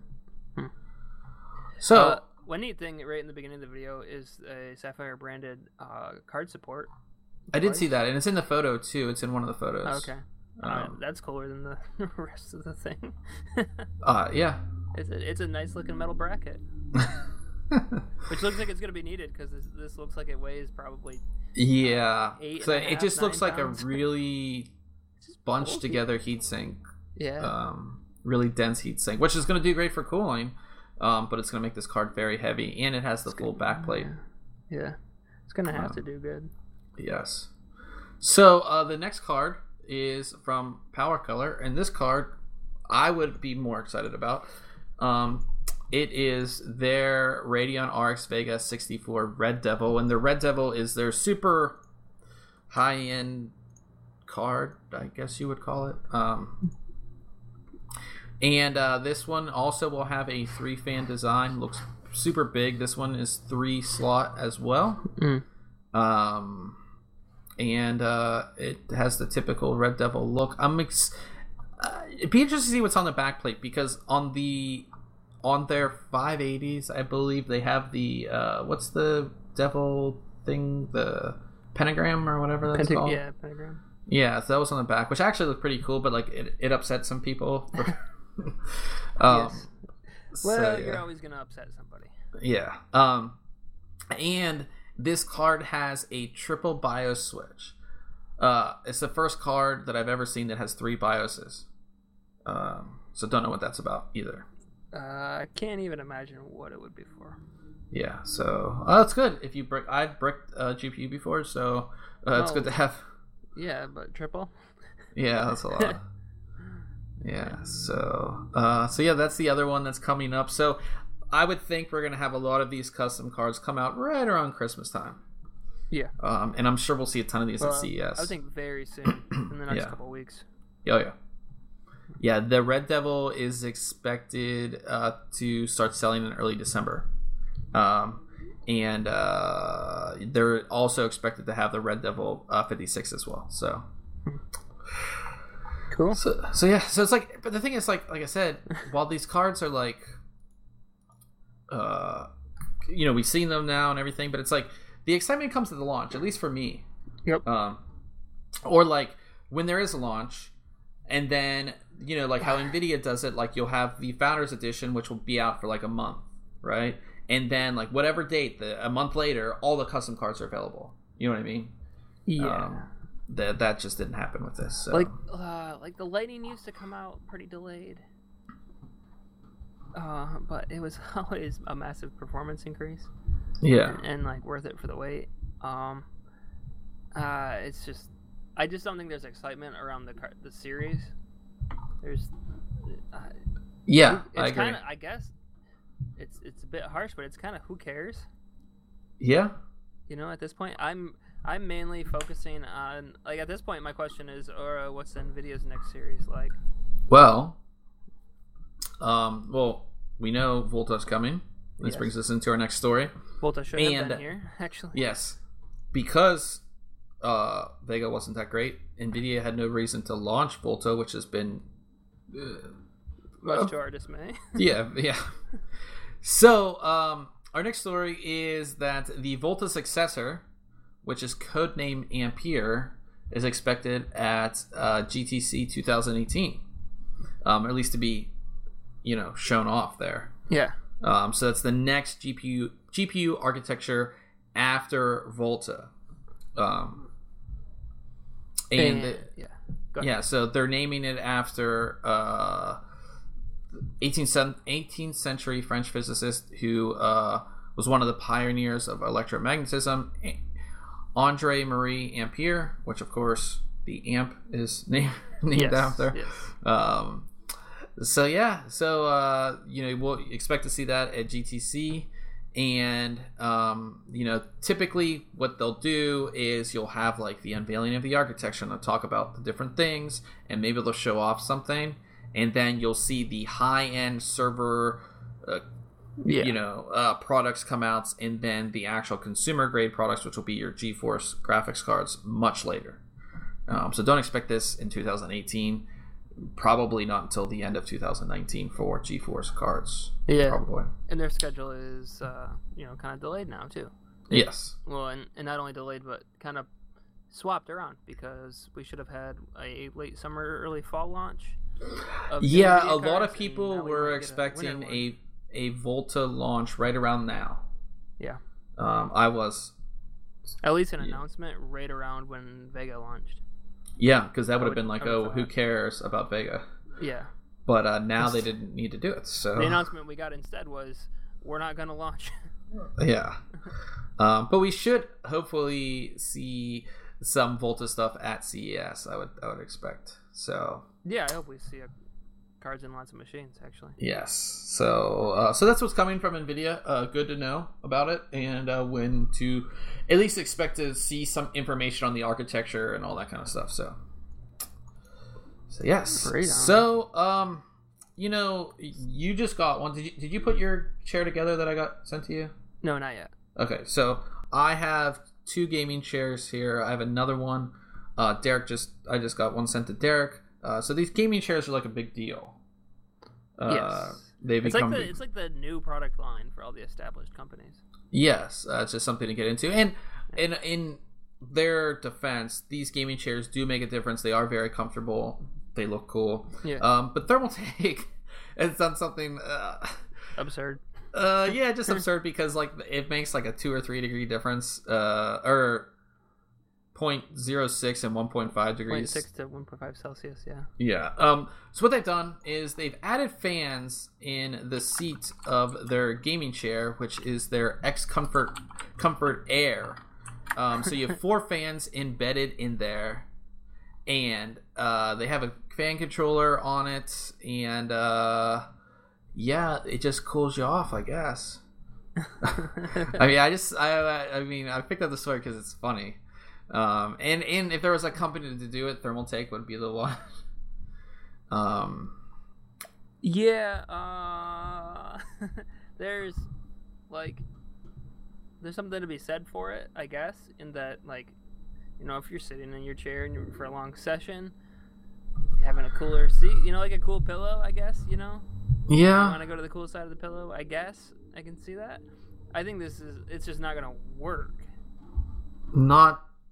So, one neat thing right in the beginning of the video is a Sapphire branded card support. I did see that, and it's in the photo too. It's in one of the photos. Okay. That's cooler than the rest of the thing. Yeah. It's a nice looking metal bracket. Which looks like it's going to be needed because this looks like it weighs probably 8 so it just looks like pounds. a really bunched together heatsink. Yeah. Really dense heatsink, which is going to do great for cooling, but it's going to make this card very heavy, and it has the full backplate. Yeah. It's going to have to do good. Yes. So the next card is from Power Color, and this card I would be more excited about. It is their Radeon RX Vega 64 Red Devil, and the Red Devil is their super high-end card, I guess you would call it. And this one also will have a 3-fan design. Looks super big. This one is 3-slot as well. And it has the typical Red Devil look. It'd be interesting to see what's on the backplate, because on their 580s, I believe they have the what's the devil thing, the pentagram or whatever that's called. Yeah, pentagram. Yeah, so that was on the back, which actually looked pretty cool, but like it upset some people. Yes. So, Well, you're always gonna upset somebody. Yeah. And this card has a triple BIOS switch. It's the first card that I've ever seen that has 3 BIOSes. So don't know what that's about either. I can't even imagine what it would be for. Yeah, so it's good. If you I've bricked GPU before, so it's good to have. Yeah, but triple. Yeah, that's a lot. Yeah, so yeah, that's the other one that's coming up. So I would think we're gonna have a lot of these custom cards come out right around Christmas time. Yeah. And I'm sure we'll see a ton of these at CES. I think very soon, in the next couple weeks. Oh yeah. Yeah, the Red Devil is expected to start selling in early December. And they're also expected to have the Red Devil 56 as well. So cool. So yeah, so it's like, but the thing is, like I said, while these cards are like, we've seen them now and everything, but it's like the excitement comes at the launch, at least for me. Yep. Or like when there is a launch, and then like how Nvidia does it, like you'll have the Founders Edition, which will be out for like a month, right? And then like whatever date, a month later, all the custom cards are available. You know what I mean? Yeah. That just didn't happen with this. So. Like the Lightning used to come out pretty delayed. But it was always a massive performance increase. Yeah. And like worth it for the wait. It's just, I just don't think there's excitement around the series. There's. Yeah, I agree. Kinda, I guess it's a bit harsh, but it's kind of who cares. Yeah. At this point, I'm mainly focusing on, like, at this point, my question is, what's Nvidia's next series like? Well, we know Volta's coming. This brings us into our next story. Volta should have been here, actually. Yes, because Vega wasn't that great. Nvidia had no reason to launch Volta, which has been much to our dismay. yeah. So, our next story is that the Volta successor, which is codenamed Ampere, is expected at GTC 2018, or at least to be, shown off there. Yeah. So that's the next GPU architecture after Volta. So they're naming it after 18th century French physicist who was one of the pioneers of electromagnetism, André Marie Ampere, which of course the amp is named after. Yes. We'll expect to see that at GTC, and typically what they'll do is you'll have like the unveiling of the architecture, and they'll talk about the different things, and maybe they'll show off something, and then you'll see the high-end server products come out, and then the actual consumer grade products, which will be your GeForce graphics cards, much later. So don't expect this in 2018. Probably not until the end of 2019 for GeForce cards. Yeah, probably. And their schedule is kind of delayed now too. Yes. Well, and not only delayed, but kind of swapped around, because we should have had a late summer, early fall launch. A lot of people were expecting a Volta launch right around now. Yeah. I was. At least an announcement right around when Vega launched. Yeah, because that would have been like, who cares about Vega? Yeah. But now they didn't need to do it. So the announcement we got instead was, we're not going to launch. Yeah. But we should hopefully see some Volta stuff at CES, I would expect. So yeah, I hope we see cards in lots of machines, actually. Yes. So that's what's coming from Nvidia. Good to know about it, and when to at least expect to see some information on the architecture and all that kind of stuff. So yes. Great. So you just got one. Did you put your chair together that I got sent to you? No, not yet. Okay, so I have 2 gaming chairs here. I have another one. I just got one sent to Derek. So these gaming chairs are like a big deal. Yes. It's like the new product line for all the established companies. Yes, it's just something to get into. And in their defense, these gaming chairs do make a difference. They are very comfortable. They look cool. Yeah. But Thermaltake has done something absurd. Just absurd, because like it makes like a 2 or 3 degree difference, or 0.06 and 1.5 degrees. 0.6 to 1.5 Celsius, yeah. Yeah. So what they've done is they've added fans in the seat of their gaming chair, which is their Comfort Air. So you have 4 fans embedded in there, and they have a fan controller on it, and it just cools you off, I guess. I picked up the story because it's funny. And if there was a company to do it, Thermaltake would be the one. There's something to be said for it, I guess, in that, if you're sitting in your chair and for a long session, having a cooler seat, like a cool pillow, I guess, Yeah. You want to go to the cool side of the pillow, I guess. I can see that. I think it's just not going to work. Not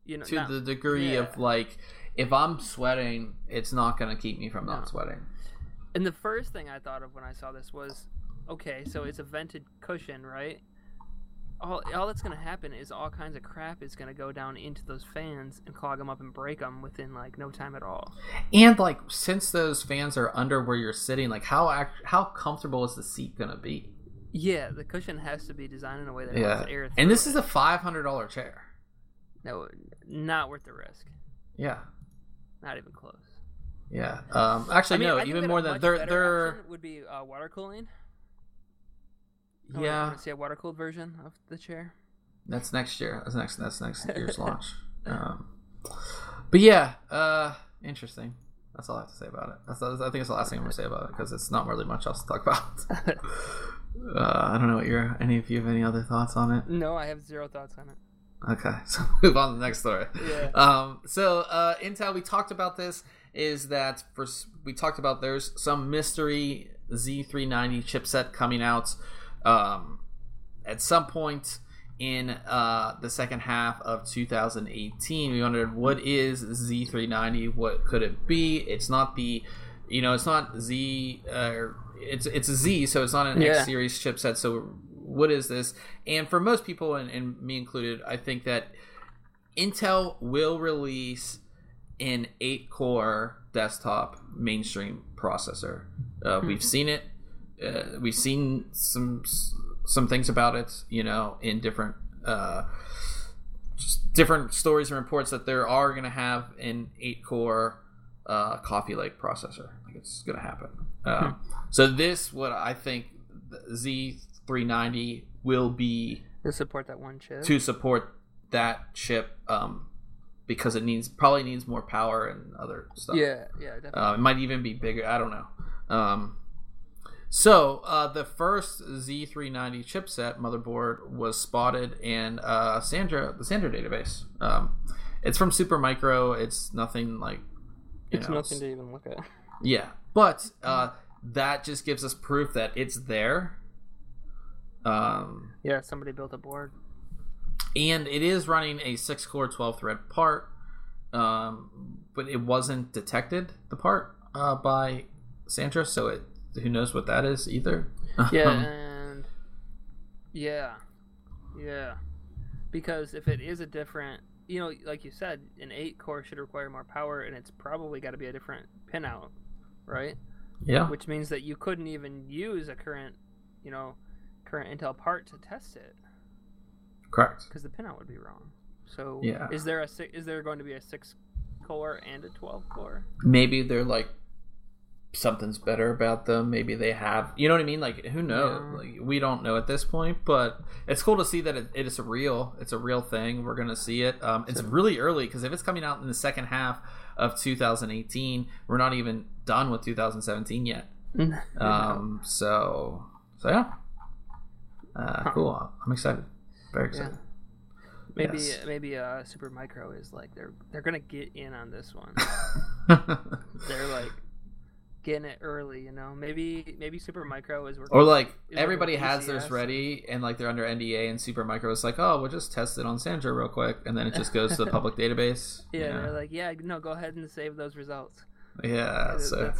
to the degree of like, if I'm sweating, it's not going to keep me from not sweating. And the first thing I thought of when I saw this was, okay, so it's a vented cushion, right? All that's going to happen is all kinds of crap is going to go down into those fans and clog them up and break them within like no time at all. And like, since those fans are under where you're sitting, like how comfortable is the seat going to be? Yeah, the cushion has to be designed in a way that helps air through. And this is a $500 chair. No, not worth the risk. Yeah. Not even close. Yeah. Actually, no. Even more than they're would be water cooling. Yeah. Want to see a water cooled version of the chair? That's next year. That's next year's launch. But yeah, interesting. That's all I have to say about it. I think it's the last thing I'm going to say about it because it's not really much else to talk about. I don't know what any of you have any other thoughts on it? No, I have zero thoughts on it. Okay, so move on to the next story. Yeah. So Intel, we talked about this. Is that we talked about there's some mystery Z390 chipset coming out at some point in the second half of 2018. We wondered, what is Z390? What could it be? It's not the, it's not Z. It's a Z, so it's not an X series chipset. So what is this? And for most people, and me included, I think that Intel will release an 8-core desktop mainstream processor. We've seen it. We've seen some things about it, in different stories and reports that there are going to have an 8-core Coffee Lake processor. I think it's going to happen. So what I think Z390 will be to support that one chip. To support that chip, because it probably needs more power and other stuff. Yeah, definitely. It might even be bigger. I don't know. So the first Z390 chipset motherboard was spotted in the Sandra database. It's from Supermicro. It's nothing like. It's nothing to even look at. Yeah, but that just gives us proof that it's there. Somebody built a board. And it is running a 6-core 12-thread part, but it wasn't detected, the part, by Sandra, so who knows what that is either. Because if it is a different, like you said, an 8-core should require more power, and it's probably got to be a different pinout, right? Yeah. Which means that you couldn't even use a current Intel part to test it. Correct. Because the pinout would be wrong. So yeah. Is there going to be a 6-core and a 12-core? Maybe they're like something's better about them. Maybe they have, you know what I mean? Like, who knows? Yeah. Like, we don't know at this point, but it's cool to see that it's a real thing. We're gonna see it. It's really early because if it's coming out in the second half of 2018, we're not even done with 2017 yet. So yeah. Cool. I'm excited. Very excited. Yeah. Maybe Supermicro is like they're gonna get in on this one. They're like getting it early, Maybe Supermicro is working. Or like everybody has theirs ready, and like they're under NDA, and Supermicro is like, oh, we'll just test it on Sandra real quick, and then it just goes to the public database. Yeah, they're like, go ahead and save those results. Yeah, so.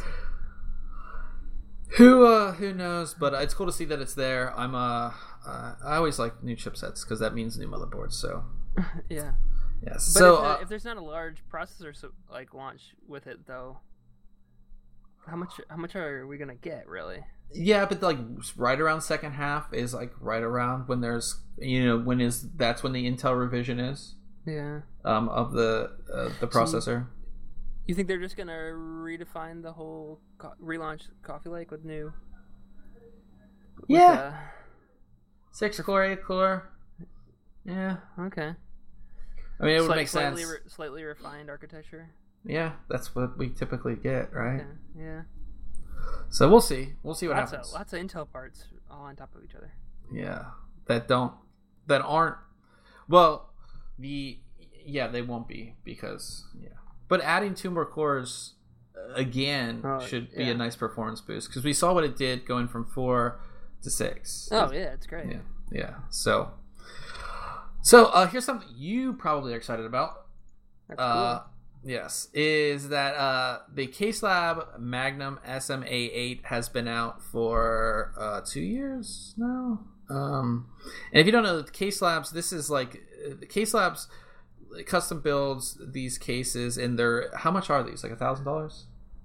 Who knows? But it's cool to see that it's there. I always like new chipsets because that means new motherboards. So yeah. Yes. But so if there's not a large processor launch with it though, how much are we gonna get really? Yeah, but like right around second half is like right around when there's that's when the Intel revision is. Yeah. Of the processor. You think they're just gonna redefine the whole relaunch Coffee Lake with new? 6-core, 8-core. Yeah. Okay. I mean, it would make sense. Slightly refined architecture. Yeah, that's what we typically get, right? Okay. Yeah. So we'll see. We'll see what happens. Lots of Intel parts all on top of each other. Yeah. That aren't. Well, they won't be because But adding 2 more cores again should be a nice performance boost because we saw what it did going from 4 to 6. Oh yeah, it's great. Yeah. So here's something you probably are excited about. That's cool. Yes, is that the Caselab Magnum SMA8 has been out for 2 years now. And if you don't know, the Caselabs, this is like the Caselabs custom builds these cases, and they're, how much are these? Like $1,000?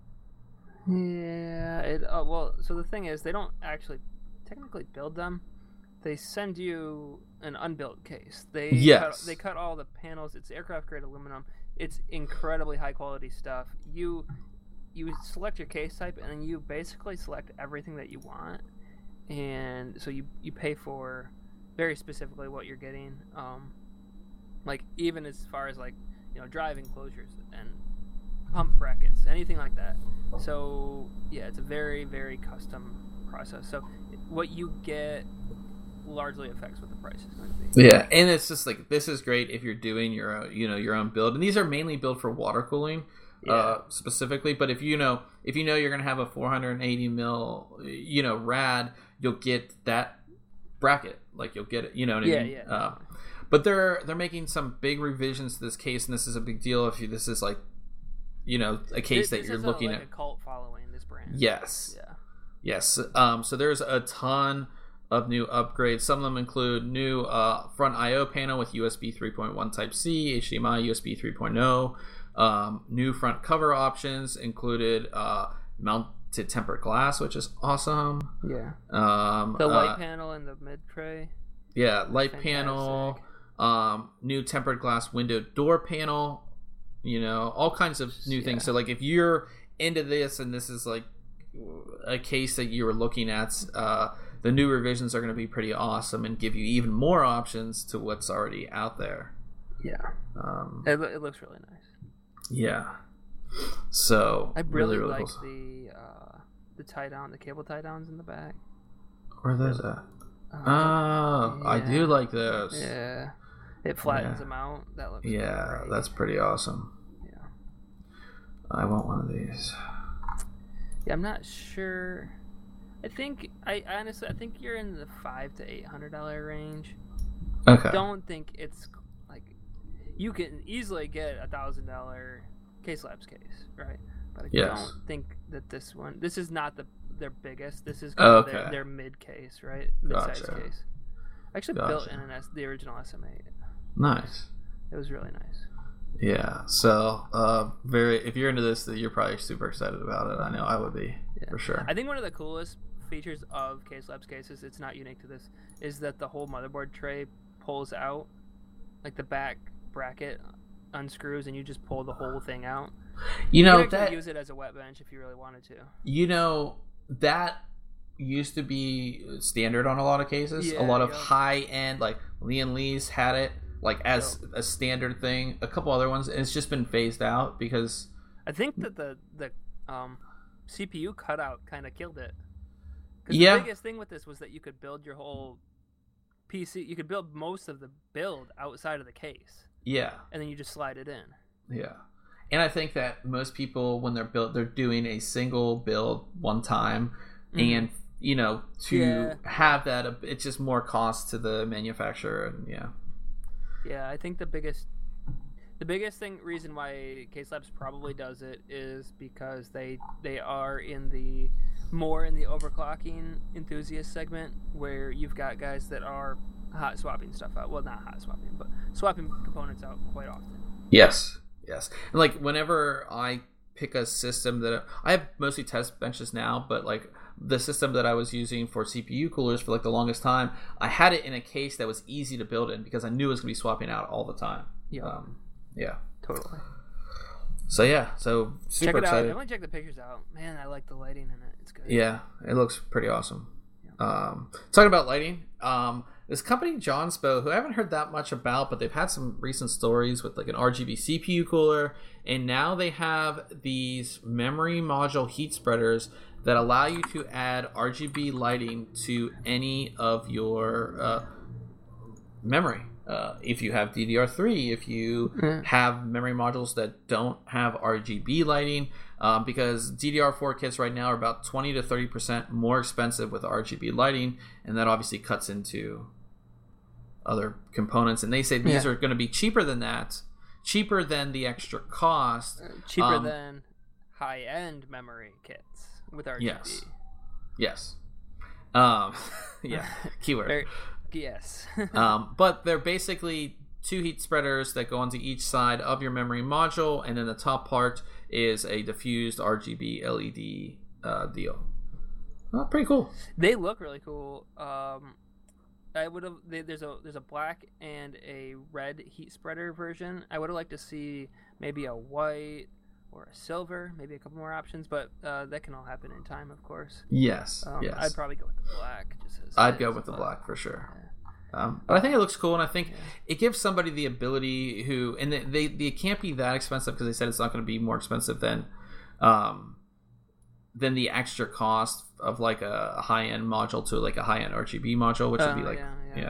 Yeah. Well, so the thing is, they don't actually technically build them. They send you an unbuilt case. They cut all the panels. It's aircraft grade aluminum. It's incredibly high quality stuff. You select your case type, and then you basically select everything that you want, and so you pay for very specifically what you're getting. Like even as far as like, you know, drive enclosures and pump brackets, anything like that. So yeah, it's a very, very custom process. So what you get largely affects what the price is going to be. Yeah, and it's just like, this is great if you're doing your own, you know, your own build, and these are mainly built for water cooling, specifically. But if you know you're going to have a 480 mil, you know, rad, you'll get that bracket, like you'll get it, you know what I mean? Yeah. But they're making some big revisions to this case, and this is a big deal if this is like, you know, a case that you're looking at. A cult following this brand. Yes. Yeah. Yes. So there's a ton of new upgrades. Some of them include new front I/O panel with USB 3.1 Type-C, HDMI, USB 3.0. New front cover options included mounted tempered glass, which is awesome. Yeah. The light panel and the mid tray. Yeah, light panel. New tempered glass window door panel. You know, all kinds of new things. So like, if you're into this and this is like a case that you were looking at, the new revisions are going to be pretty awesome and give you even more options to what's already out there. Yeah. It looks really nice. Yeah. So I really really like cool. the tie down, the cable tie downs in the back. Where are those at? I do like those. Yeah. It flattens them out. That looks great. That's pretty awesome. Yeah. I want one of these. Yeah, I'm not sure. I honestly think you're in the $500 to $800 range. Okay. I don't think it's like, you can easily get $1,000 Caselabs case, right? But I don't think that this is not their biggest. This is kind of their mid case, right? Mid-size case. Actually built in the original SMA8. Nice. It was really nice. Yeah. So, if you're into this, you're probably super excited about it. I know I would be, for sure. I think one of the coolest features of Caselabs cases, it's not unique to this, is that the whole motherboard tray pulls out, like the back bracket unscrews, and you just pull the whole thing out. You can actually use it as a wet bench if you really wanted to. You know, that used to be standard on a lot of cases. A lot of high end, like Lian Lee's had it like as a standard thing. A couple other ones, and it's just been phased out because I think that the CPU cutout kind of killed it. The biggest thing with this was that you could build your whole PC. You could build most of the build outside of the case. Yeah. And then you just slide it in. Yeah. And I think that most people, when they're doing a single build one time, and you know, to have that, it's just more cost to the manufacturer, and Yeah, I think the biggest reason why Caselabs probably does it is because they are more in the overclocking enthusiast segment, where you've got guys that are hot swapping stuff out. Well, not hot swapping, but swapping components out quite often. Yes. And like, whenever I pick a system that I have mostly test benches now, but like the system that I was using for CPU coolers for like the longest time, I had it in a case that was easy to build in because I knew it was going to be swapping out all the time. Yeah. Totally. So super excited. Definitely check the pictures out. Man, I like the lighting in it. It's good. Yeah, it looks pretty awesome. Talking about lighting, this company Johnspo, who I haven't heard that much about, but they've had some recent stories with like an RGB CPU cooler, and now they have these memory module heat spreaders that allow you to add RGB lighting to any of your memory. If you have DDR3, if you have memory modules that don't have RGB lighting, because DDR4 kits right now are about 20 to 30% more expensive with RGB lighting, and that obviously cuts into other components. And they say these are going to be cheaper than that, cheaper than the extra cost. Cheaper than high-end memory kits with RGB. Yes. Yeah. Keyword. Yes. But they're basically 2 heat spreaders that go onto each side of your memory module, and then the top part is a diffused RGB LED deal. Pretty cool. They look really cool. There's a black and a red heat spreader version. I would have liked to see maybe a white or a silver, maybe a couple more options, but that can all happen in time, of course. Yes. I'd probably go with the black. I'd go with the black for sure. But I think it looks cool, and I think it gives somebody the ability who, and they can't be that expensive because they said it's not going to be more expensive than the extra cost of like a high-end module to like a high-end RGB module, which would be like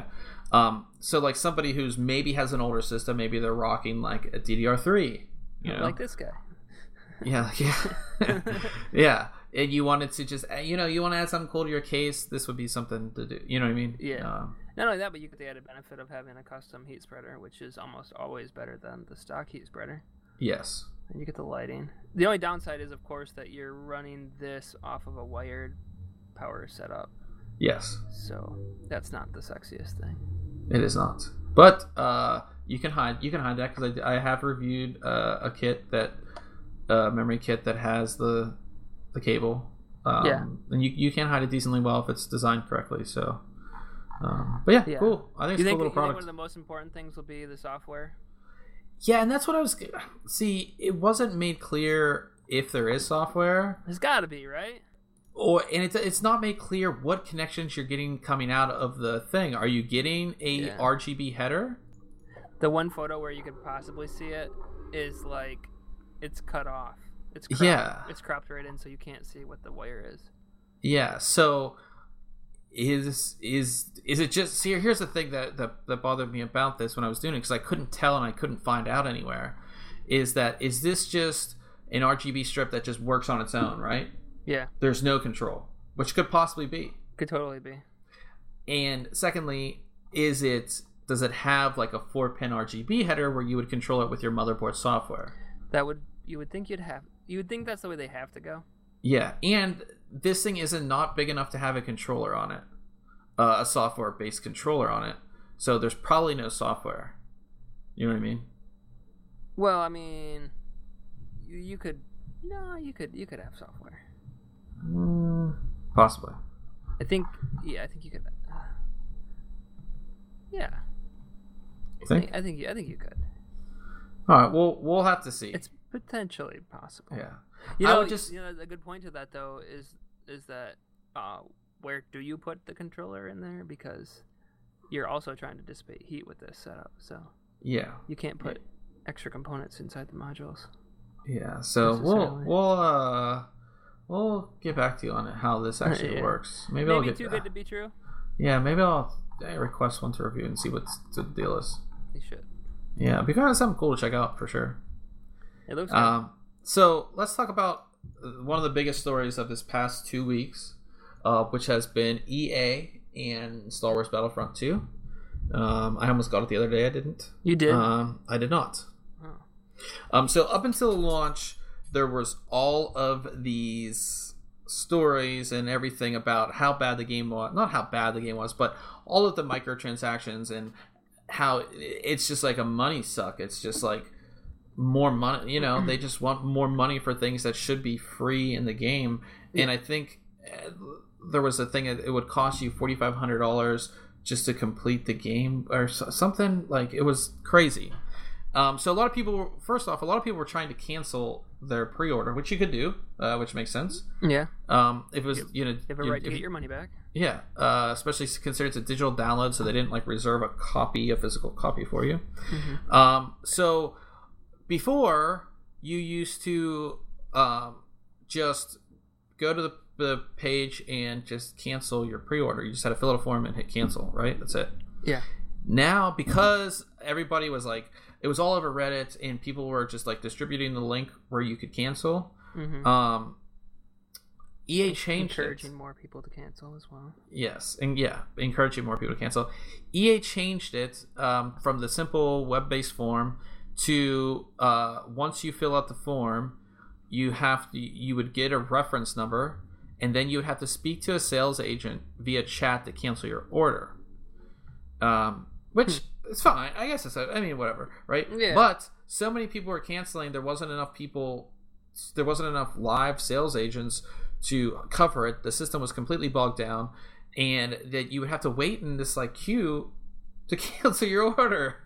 so like somebody who's maybe has an older system, maybe they're rocking like a DDR3, like this guy. Yeah. Yeah, and you wanted to just you want to add something cool to your case, this would be something to do, you know what I mean? Yeah. Not only that, but you get the added benefit of having a custom heat spreader, which is almost always better than the stock heat spreader. Yes. And you get the lighting. The only downside is, of course, that you're running this off of a wired power setup. Yes. So that's not the sexiest thing. It is not. But you can hide that, because I have reviewed a kit that memory kit that has the cable. And you can hide it decently well if it's designed correctly. So. But yeah, cool. I think it's a cool little product. One of the most important things will be the software? Yeah, and that's what I was... See, it wasn't made clear if there is software. There's got to be, right? And it's not made clear what connections you're getting coming out of the thing. Are you getting a RGB header? The one photo where you could possibly see it is like it's cut off. It's cropped right in, so you can't see what the wire is. Yeah, so... Is it just... See, here's the thing that bothered me about this when I was doing it, because I couldn't tell and I couldn't find out anywhere, is this just an RGB strip that just works on its own, right? Yeah. There's no control, which could possibly be. Could totally be. And secondly, does it have like a 4-pin RGB header where you would control it with your motherboard software? You would think that's the way they have to go. Yeah, and this thing isn't not big enough to have a controller on it, a software-based controller on it. So there's probably no software. You know what I mean? Well, I mean, you could have software. Possibly. I think you could. Yeah. You think? I think you could. All right. Well, we'll have to see. It's potentially possible. Yeah. A good point to that though is that where do you put the controller in there, because you're also trying to dissipate heat with this setup, so yeah, you can't put extra components inside the modules. Yeah, so we'll get back to you on it, how this actually works. Maybe I'll get too good to be true. Yeah, maybe I'll request one to review and see what the deal is. You should. Yeah, it'd be kind of something cool to check out for sure. It looks good. So let's talk about one of the biggest stories of this past 2 weeks, which has been EA and Star Wars Battlefront 2. I almost got it the other day. I didn't. You did? I did not. Oh. So up until launch, there was all of these stories and everything about how bad the game was. Not how bad the game was, but all of the microtransactions and how it's just like a money suck. It's just like more money, they just want more money for things that should be free in the game. And I think there was a thing that it would cost you $4,500 just to complete the game or something. Like, it was crazy. So a lot of people were trying to cancel their pre-order, which you could do, which makes sense. Yeah. If it was, you have a right to get your money back. Yeah. Especially considered it's a digital download, so they didn't like reserve a physical copy for you. Mm-hmm. So before, you used to just go to the page and just cancel your pre-order. You just had to fill out a form and hit cancel, right? That's it. Yeah. Now, because everybody was like, it was all over Reddit and people were just like distributing the link where you could cancel. Mm-hmm. EA changed encouraging more people to cancel as well. Yes, and encouraging more people to cancel. EA changed it from the simple web-based form to once you fill out the form, you would get a reference number, and then you would have to speak to a sales agent via chat to cancel your order. Which is fine, I guess. I mean, whatever, right? Yeah. But so many people were canceling. There wasn't enough live sales agents to cover it. The system was completely bogged down, and that you would have to wait in this like queue to cancel your order.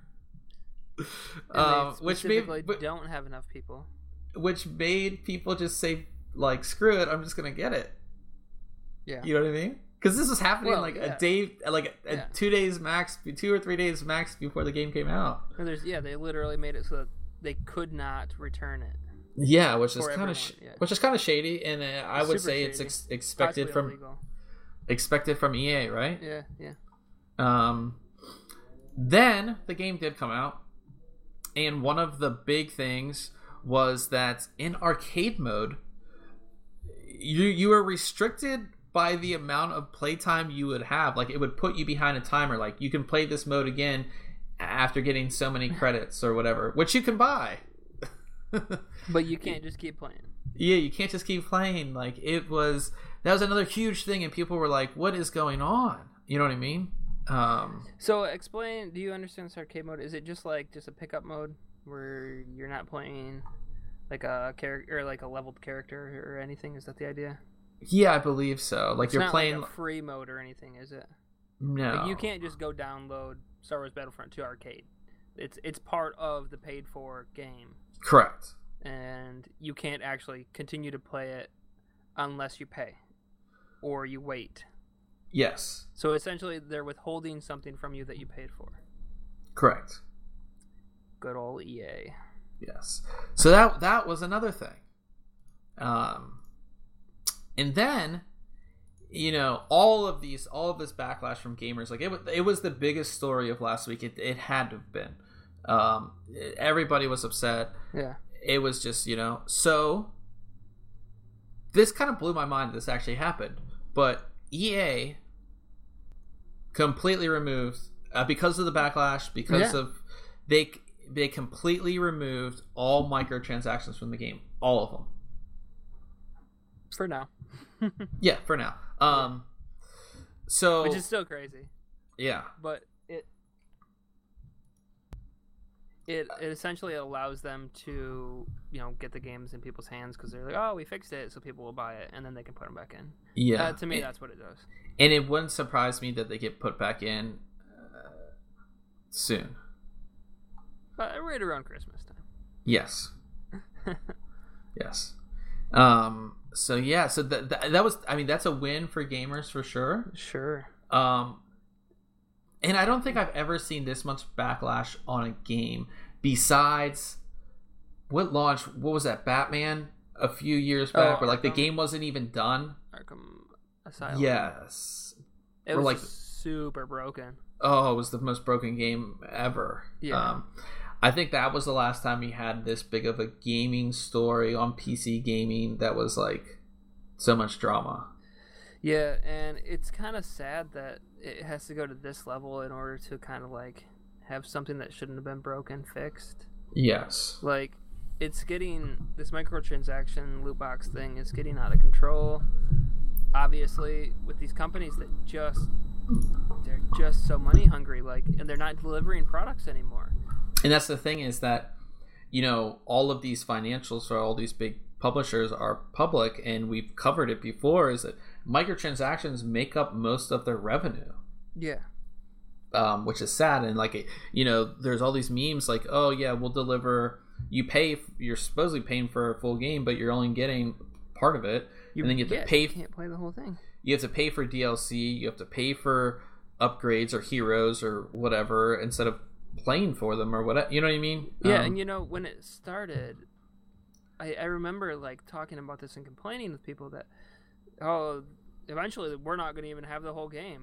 Which don't have enough people. Which made people just say, like, screw it, I'm just gonna get it. Yeah. You know what I mean? Because this was happening a day, 2 days max, 2 or 3 days max before the game came out. They literally made it so that they could not return it. Yeah, which is kind of shady, and I would say shady. It's expected from EA, right? Yeah. Then the game did come out, and one of the big things was that in arcade mode, you were restricted by the amount of playtime you would have. Like, it would put you behind a timer. Like, you can play this mode again after getting so many credits or whatever, which you can buy. But you can't just keep playing. Yeah, you can't just keep playing. Like, that was another huge thing, and people were like, what is going on? You know what I mean? So explain, do you understand this arcade mode? Is it just a pickup mode where you're not playing like a character or like a leveled character or anything? Is that the idea? Yeah, I believe so. Like, you're not playing like a free mode or anything, is it? No. Like, you can't just go download Star Wars Battlefront 2 arcade. It's part of the paid for game. Correct. And you can't actually continue to play it unless you pay or you wait. Yes. So essentially, they're withholding something from you that you paid for. Correct. Good old EA. Yes. So that was another thing. And then, all of this backlash from gamers, like it was the biggest story of last week. It had to have been. Everybody was upset. Yeah. It was just, so this kind of blew my mind that this actually happened. But EA completely removed, because of the backlash, because of they completely removed all microtransactions from the game, all of them. For now. Yeah, for now. So, which is still crazy. Yeah, but it essentially allows them to get the games in people's hands because they're like, oh, we fixed it, so people will buy it, and then they can put them back in. Yeah, to me, that's what it does. And it wouldn't surprise me that they get put back in soon. But right around Christmas time. Yes. Yes. So yeah, so that was, I mean, that's a win for gamers for sure. Sure. And I don't think I've ever seen this much backlash on a game besides what was that, Batman a few years back, where like the game wasn't even done. Arkham Asylum. Yes. It was like super broken. Oh, it was the most broken game ever. Yeah. I think that was the last time we had this big of a gaming story on PC gaming that was like so much drama. Yeah, and it's kind of sad that it has to go to this level in order to kind of like have something that shouldn't have been broken fixed. Yes. Like, it's getting, this microtransaction loot box thing is getting out of control. Obviously, with these companies that they're just so money hungry, like, and they're not delivering products anymore. And that's the thing, is that, all of these financials for all these big publishers are public, and we've covered it before, is that microtransactions make up most of their revenue. Yeah. Which is sad. And like, there's all these memes like, oh yeah, we'll deliver, you're supposedly paying for a full game, but you're only getting part of it. And then you have to pay. You can't play the whole thing. You have to pay for DLC, you have to pay for upgrades or heroes or whatever, instead of playing for them or whatever. You know what I mean? Yeah, and when it started, I remember like talking about this and complaining with people that, eventually we're not going to even have the whole game.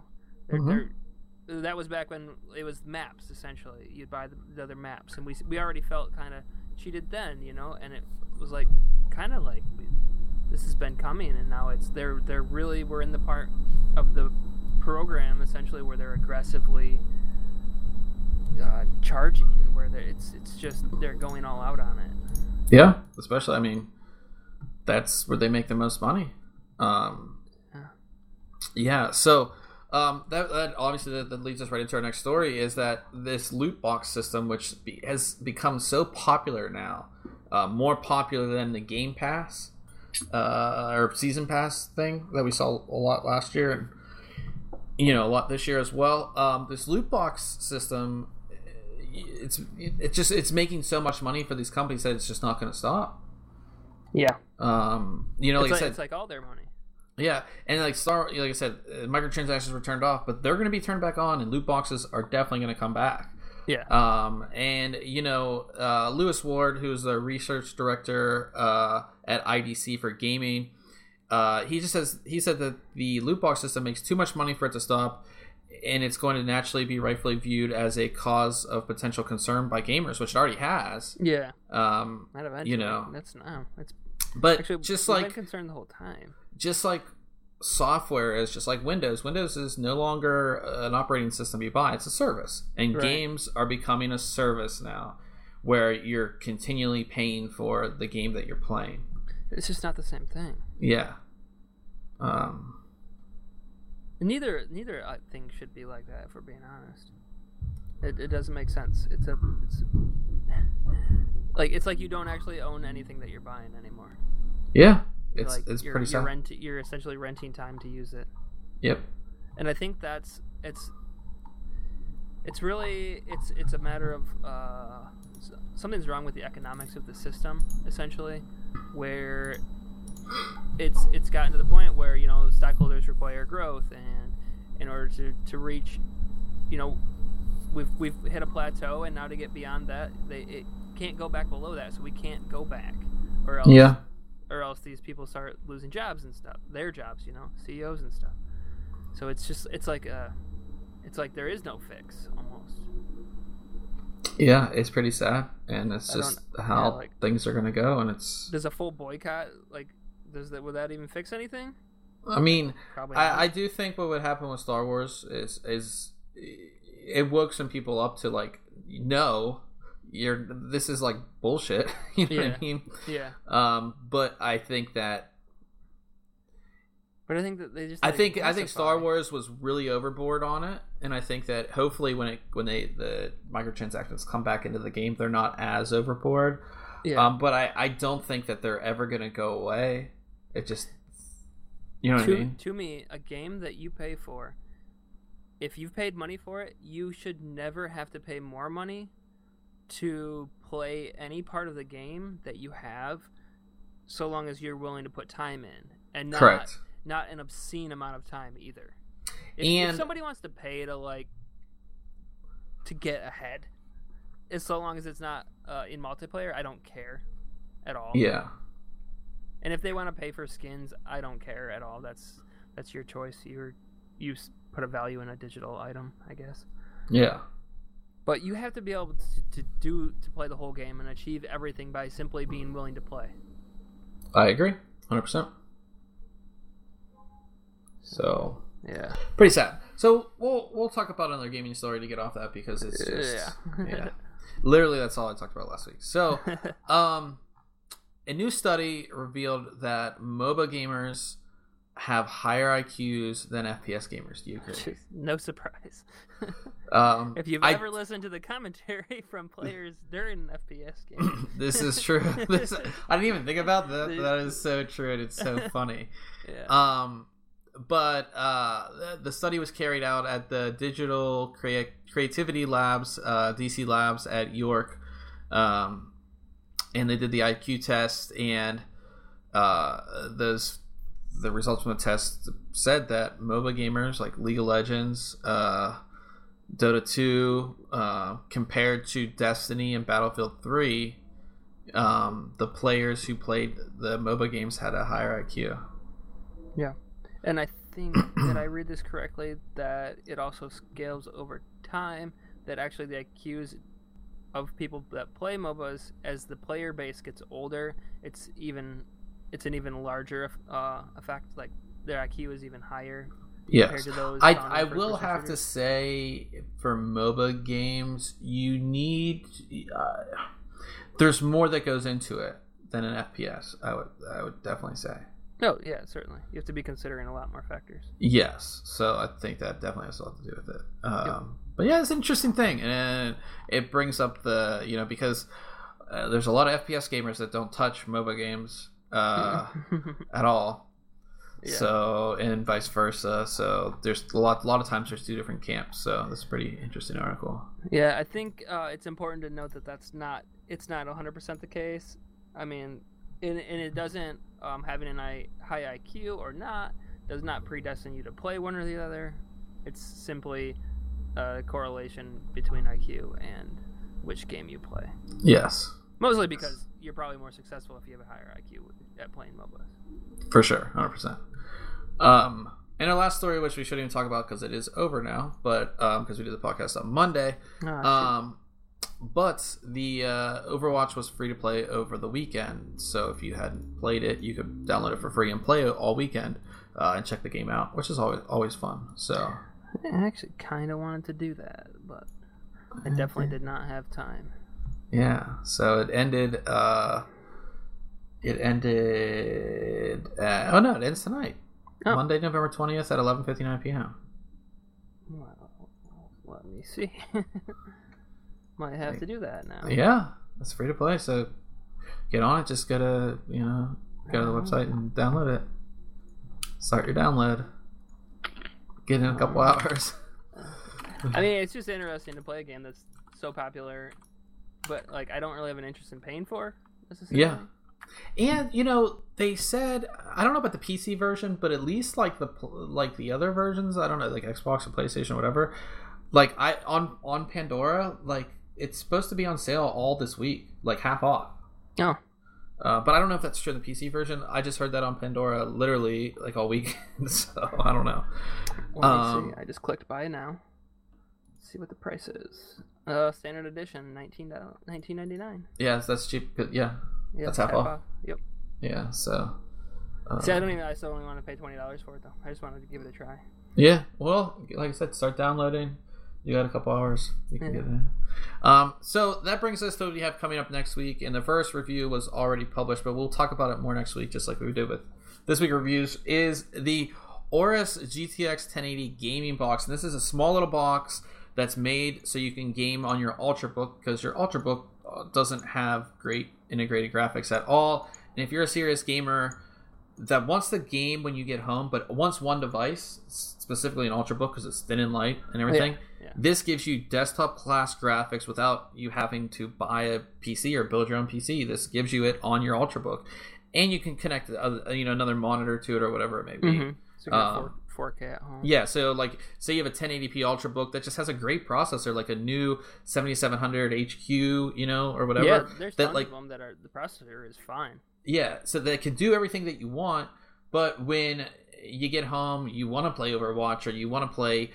That was back when it was maps, essentially. You'd buy the other maps, and we already felt kind of cheated then, and it was like kind of like this has been coming, and now we're in the part of the program essentially where they're aggressively charging, where it's just they're going all out on it. Yeah, especially, I mean, that's where they make the most money. Yeah, so that obviously that leads us right into our next story, is that this loot box system, which has become so popular now, more popular than the Game Pass or Season Pass thing that we saw a lot last year, and a lot this year as well. This loot box system, it's making so much money for these companies that it's just not going to stop. Yeah. Like I said, it's like all their money. Yeah, and like I said, microtransactions were turned off, but they're going to be turned back on, and loot boxes are definitely going to come back. Yeah. And Lewis Ward, who's the research director at IDC for gaming, he said that the loot box system makes too much money for it to stop, and it's going to naturally be rightfully viewed as a cause of potential concern by gamers, which it already has. Yeah. But actually, just we've like been concerned the whole time. Just like software is, just like Windows. Windows is no longer an operating system you buy; it's a service, and games are becoming a service now, where you're continually paying for the game that you're playing. It's just not the same thing. Yeah. Neither thing should be like that, if we're being honest. It doesn't make sense. It's like you don't actually own anything that you're buying anymore. Yeah, it's pretty sad. You're essentially renting time to use it. Yep. And I think it's a matter of something's wrong with the economics of the system, essentially, where it's gotten to the point where stockholders require growth, and in order to reach, we've hit a plateau, and now to get beyond that, it can't go back below that, so we can't go back, or else these people start losing jobs and stuff, their jobs, CEOs and stuff. So it's like there is no fix almost. Yeah, it's pretty sad, and it's just how things are going to go, and it's. Does a full boycott would that even fix anything? I mean, Probably not. I do think what would happen with Star Wars is it woke some people up to this is like bullshit. You know what I mean? Yeah. But I think that. But I think that they just. I think Star Wars was really overboard on it, and I think that hopefully when the microtransactions come back into the game, they're not as overboard. Yeah. But I don't think that they're ever gonna go away. It just, what I mean? To me, a game that you pay for, if you've paid money for it, you should never have to pay more money to play any part of the game that you have, so long as you're willing to put time in, and not an obscene amount of time either. If somebody wants to pay to get ahead, so long as it's not in multiplayer, I don't care at all. Yeah. And if they want to pay for skins, I don't care at all. That's your choice. You put a value in a digital item, I guess. Yeah. But you have to be able to play the whole game and achieve everything by simply being willing to play. I agree, 100%. So yeah, pretty sad. So we'll talk about another gaming story to get off that, because it's just yeah. Literally, that's all I talked about last week. So, a new study revealed that MOBA gamers have higher IQs than FPS gamers. Do you agree? No surprise. If you've ever listened to the commentary from players during an FPS game. This is true. I didn't even think about that. That is so true, and it's so funny. Yeah. But the study was carried out at the Digital Creativity Labs, DC Labs at York, and they did the IQ test, and the results from the test said that MOBA gamers like League of Legends, Dota 2, compared to Destiny and Battlefield 3, the players who played the MOBA games had a higher IQ. Yeah. And I think that I read this correctly, that it also scales over time, that actually the IQs of people that play MOBAs, as the player base gets older, it's an even larger effect, like their IQ is even higher Yes, to those I will have to say for MOBA games, you need there's more that goes into it than an FPS. I would definitely say. Oh yeah, certainly. You have to be considering a lot more factors. Yes, so I think that definitely has a lot to do with it. But yeah, it's an interesting thing, and it brings up the because there's a lot of FPS gamers that don't touch MOBA games at all. Yeah. So and vice versa. So there's a lot of times there's two different camps. So that's a pretty interesting article. Yeah, I think it's important to note that it's not 100% the case. I mean, and it doesn't having a high IQ or not does not predestine you to play one or the other. It's simply a correlation between IQ and which game you play. Yes. Mostly because you're probably more successful if you have a higher IQ at playing MOBAs. For sure, 100%. And our last story, which we shouldn't even talk about because it is over now, but because we did the podcast on Monday. But the Overwatch was free to play over the weekend, so if you hadn't played it, you could download it for free and play it all weekend and check the game out, which is always fun. So I actually kind of wanted to do that, but I definitely did not have time. Yeah, so it ended. It ends tonight. Oh. Monday, November 20th at 11:59 p.m. Well, let me see. Might have to do that now. Yeah, it's free to play, so get on it. Just go to the website and download it. Start your download. Get in a couple hours. I mean, it's just interesting to play a game that's so popular, but like I don't really have an interest in paying for necessarily. Yeah. And they said, I don't know about the PC version, but at least like the other versions, I don't know, like Xbox or PlayStation or whatever, like on Pandora, like it's supposed to be on sale all this week, like half off. Oh. But I don't know if that's true in the PC version. I just heard that on Pandora literally like all week, so I don't know. Let me see. I just clicked buy now. Let's see what the price is. Standard edition, $19.99. Yeah, that's cheap. Yeah, that's half off. Yep. Yeah, so. See, I still only want to pay $20 for it though. I just wanted to give it a try. Yeah, well, like I said, start downloading. You got a couple hours. You can get it in. So that brings us to what we have coming up next week. And the first review was already published, but we'll talk about it more next week, just like we did with this week's reviews, is the Aorus GTX 1080 gaming box. And this is a small little box that's made so you can game on your Ultrabook, because your Ultrabook doesn't have great integrated graphics at all. And if you're a serious gamer that wants the game when you get home, but wants one device, specifically an Ultrabook because it's thin and light and everything, this gives you desktop class graphics without you having to buy a PC or build your own PC. This gives you it on your Ultrabook, and you can connect another monitor to it or whatever it may be. Mm-hmm. So you have 4K at home. Yeah, so like say you have a 1080p Ultrabook that just has a great processor, like a new 7700 HQ, or whatever. Yeah, there's tons of them that are, the processor is fine. Yeah, so they can do everything that you want, but when you get home, you want to play Overwatch or you want to play,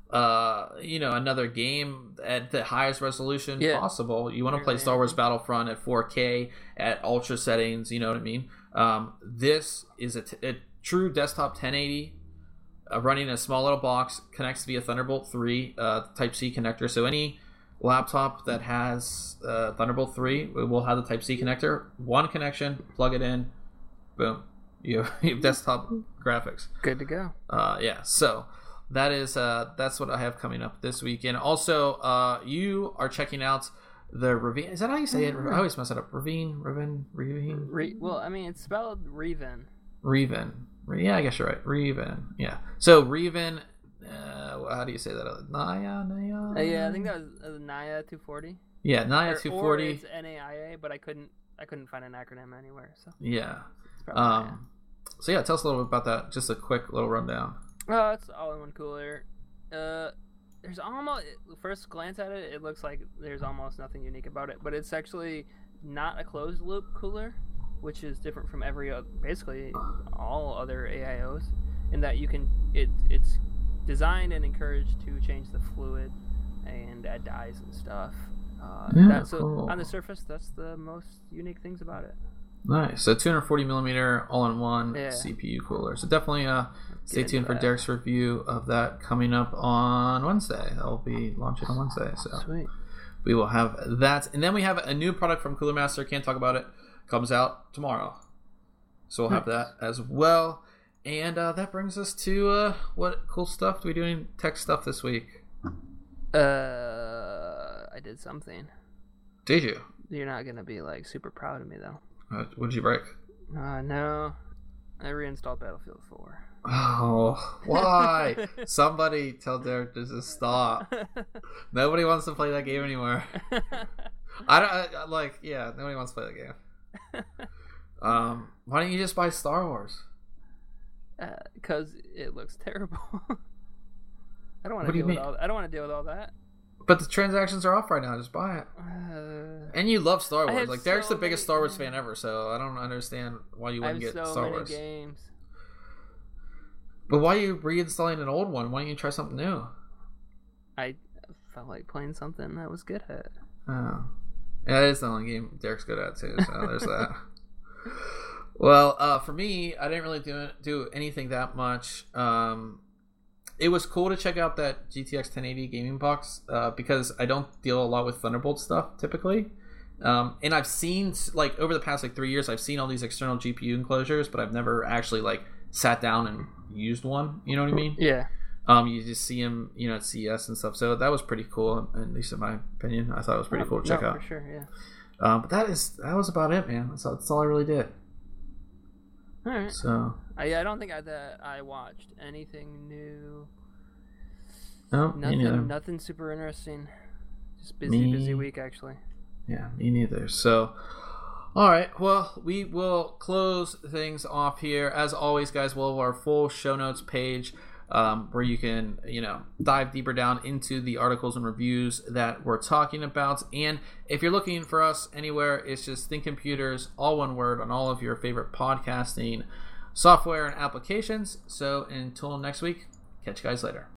another game at the highest resolution possible. You want to play Star Wars Battlefront at 4K at ultra settings. You know what I mean? This is a true desktop 1080, running in a small little box, connects via Thunderbolt 3 Type-C connector. So any laptop that has Thunderbolt 3 will have the Type-C connector. One connection, plug it in, boom. You have desktop graphics. Good to go. So that is that's what I have coming up this weekend. Also, you are checking out the Ravine. Is that how you say it? I always mess it up. Ravine. Well, I mean, it's spelled Reven. Yeah, I guess you're right. Reven. Yeah. So Reven. How do you say that? Naya. Yeah, I think that was Naya 240. Yeah, Naya 240. Or it's NAIA, but I couldn't find an acronym anywhere. So yeah. So yeah, tell us a little bit about that. Just a quick little rundown. Oh, it's all-in-one cooler. There's almost, first glance at it, it looks like there's almost nothing unique about it, but it's actually not a closed-loop cooler, which is different from basically all other AIOs, in that you can, it's designed and encouraged to change the fluid and add dyes and stuff. Cool. On the surface, that's the most unique things about it. Nice. So 240 millimeter all-in-one Yeah. CPU cooler. So definitely stay into tuned for that. Derek's review of that coming up on Wednesday. I'll be launching on Wednesday. So Sweet. we will have that. And then we have a new product from Cooler Master. Can't talk about it. Comes out tomorrow. So we'll have that as well. And that brings us to what cool stuff do we do in tech stuff this week? I did something. Did you? You're not gonna be like super proud of me though. What did you break? No. I reinstalled Battlefield 4. Oh, why? Somebody tell Derek to just stop. Nobody wants to play that game anymore. Nobody wants to play that game. Why don't you just buy Star Wars? Because it looks terrible. I don't want What do to you deal with mean? all. I don't want to deal with all that. But the transactions are off right now. Just buy it. And you love Star I Wars. have Like Derek's so the biggest many- Star Wars fan ever, so I don't understand why you I wouldn't have get so Star many Wars. games. But why are you reinstalling an old one? Why don't you try something new? I felt like playing something I was good at. Oh. Yeah, that is the only game Derek's good at too, so there's that. Well, for me, I didn't really do anything that much. It was cool to check out that GTX 1080 gaming box because I don't deal a lot with Thunderbolt stuff typically. And I've seen, like, over the past 3 years, I've seen all these external GPU enclosures, but I've never actually sat down and used one. You know what I mean? Yeah. You just see them, at CES and stuff. So that was pretty cool, at least in my opinion. I thought it was pretty cool to check out. For sure, yeah. But that was about it, man. That's all I really did. All right. So I don't think that I watched anything new. no, me neither. Nothing super interesting. Just busy week actually. Yeah, me neither. So, all right. Well, we will close things off here. As always, guys, we'll have our full show notes page where you can, dive deeper down into the articles and reviews that we're talking about. And if you're looking for us anywhere, it's just Think Computers, all one word, on all of your favorite podcasting software and applications. So until next week, catch you guys later.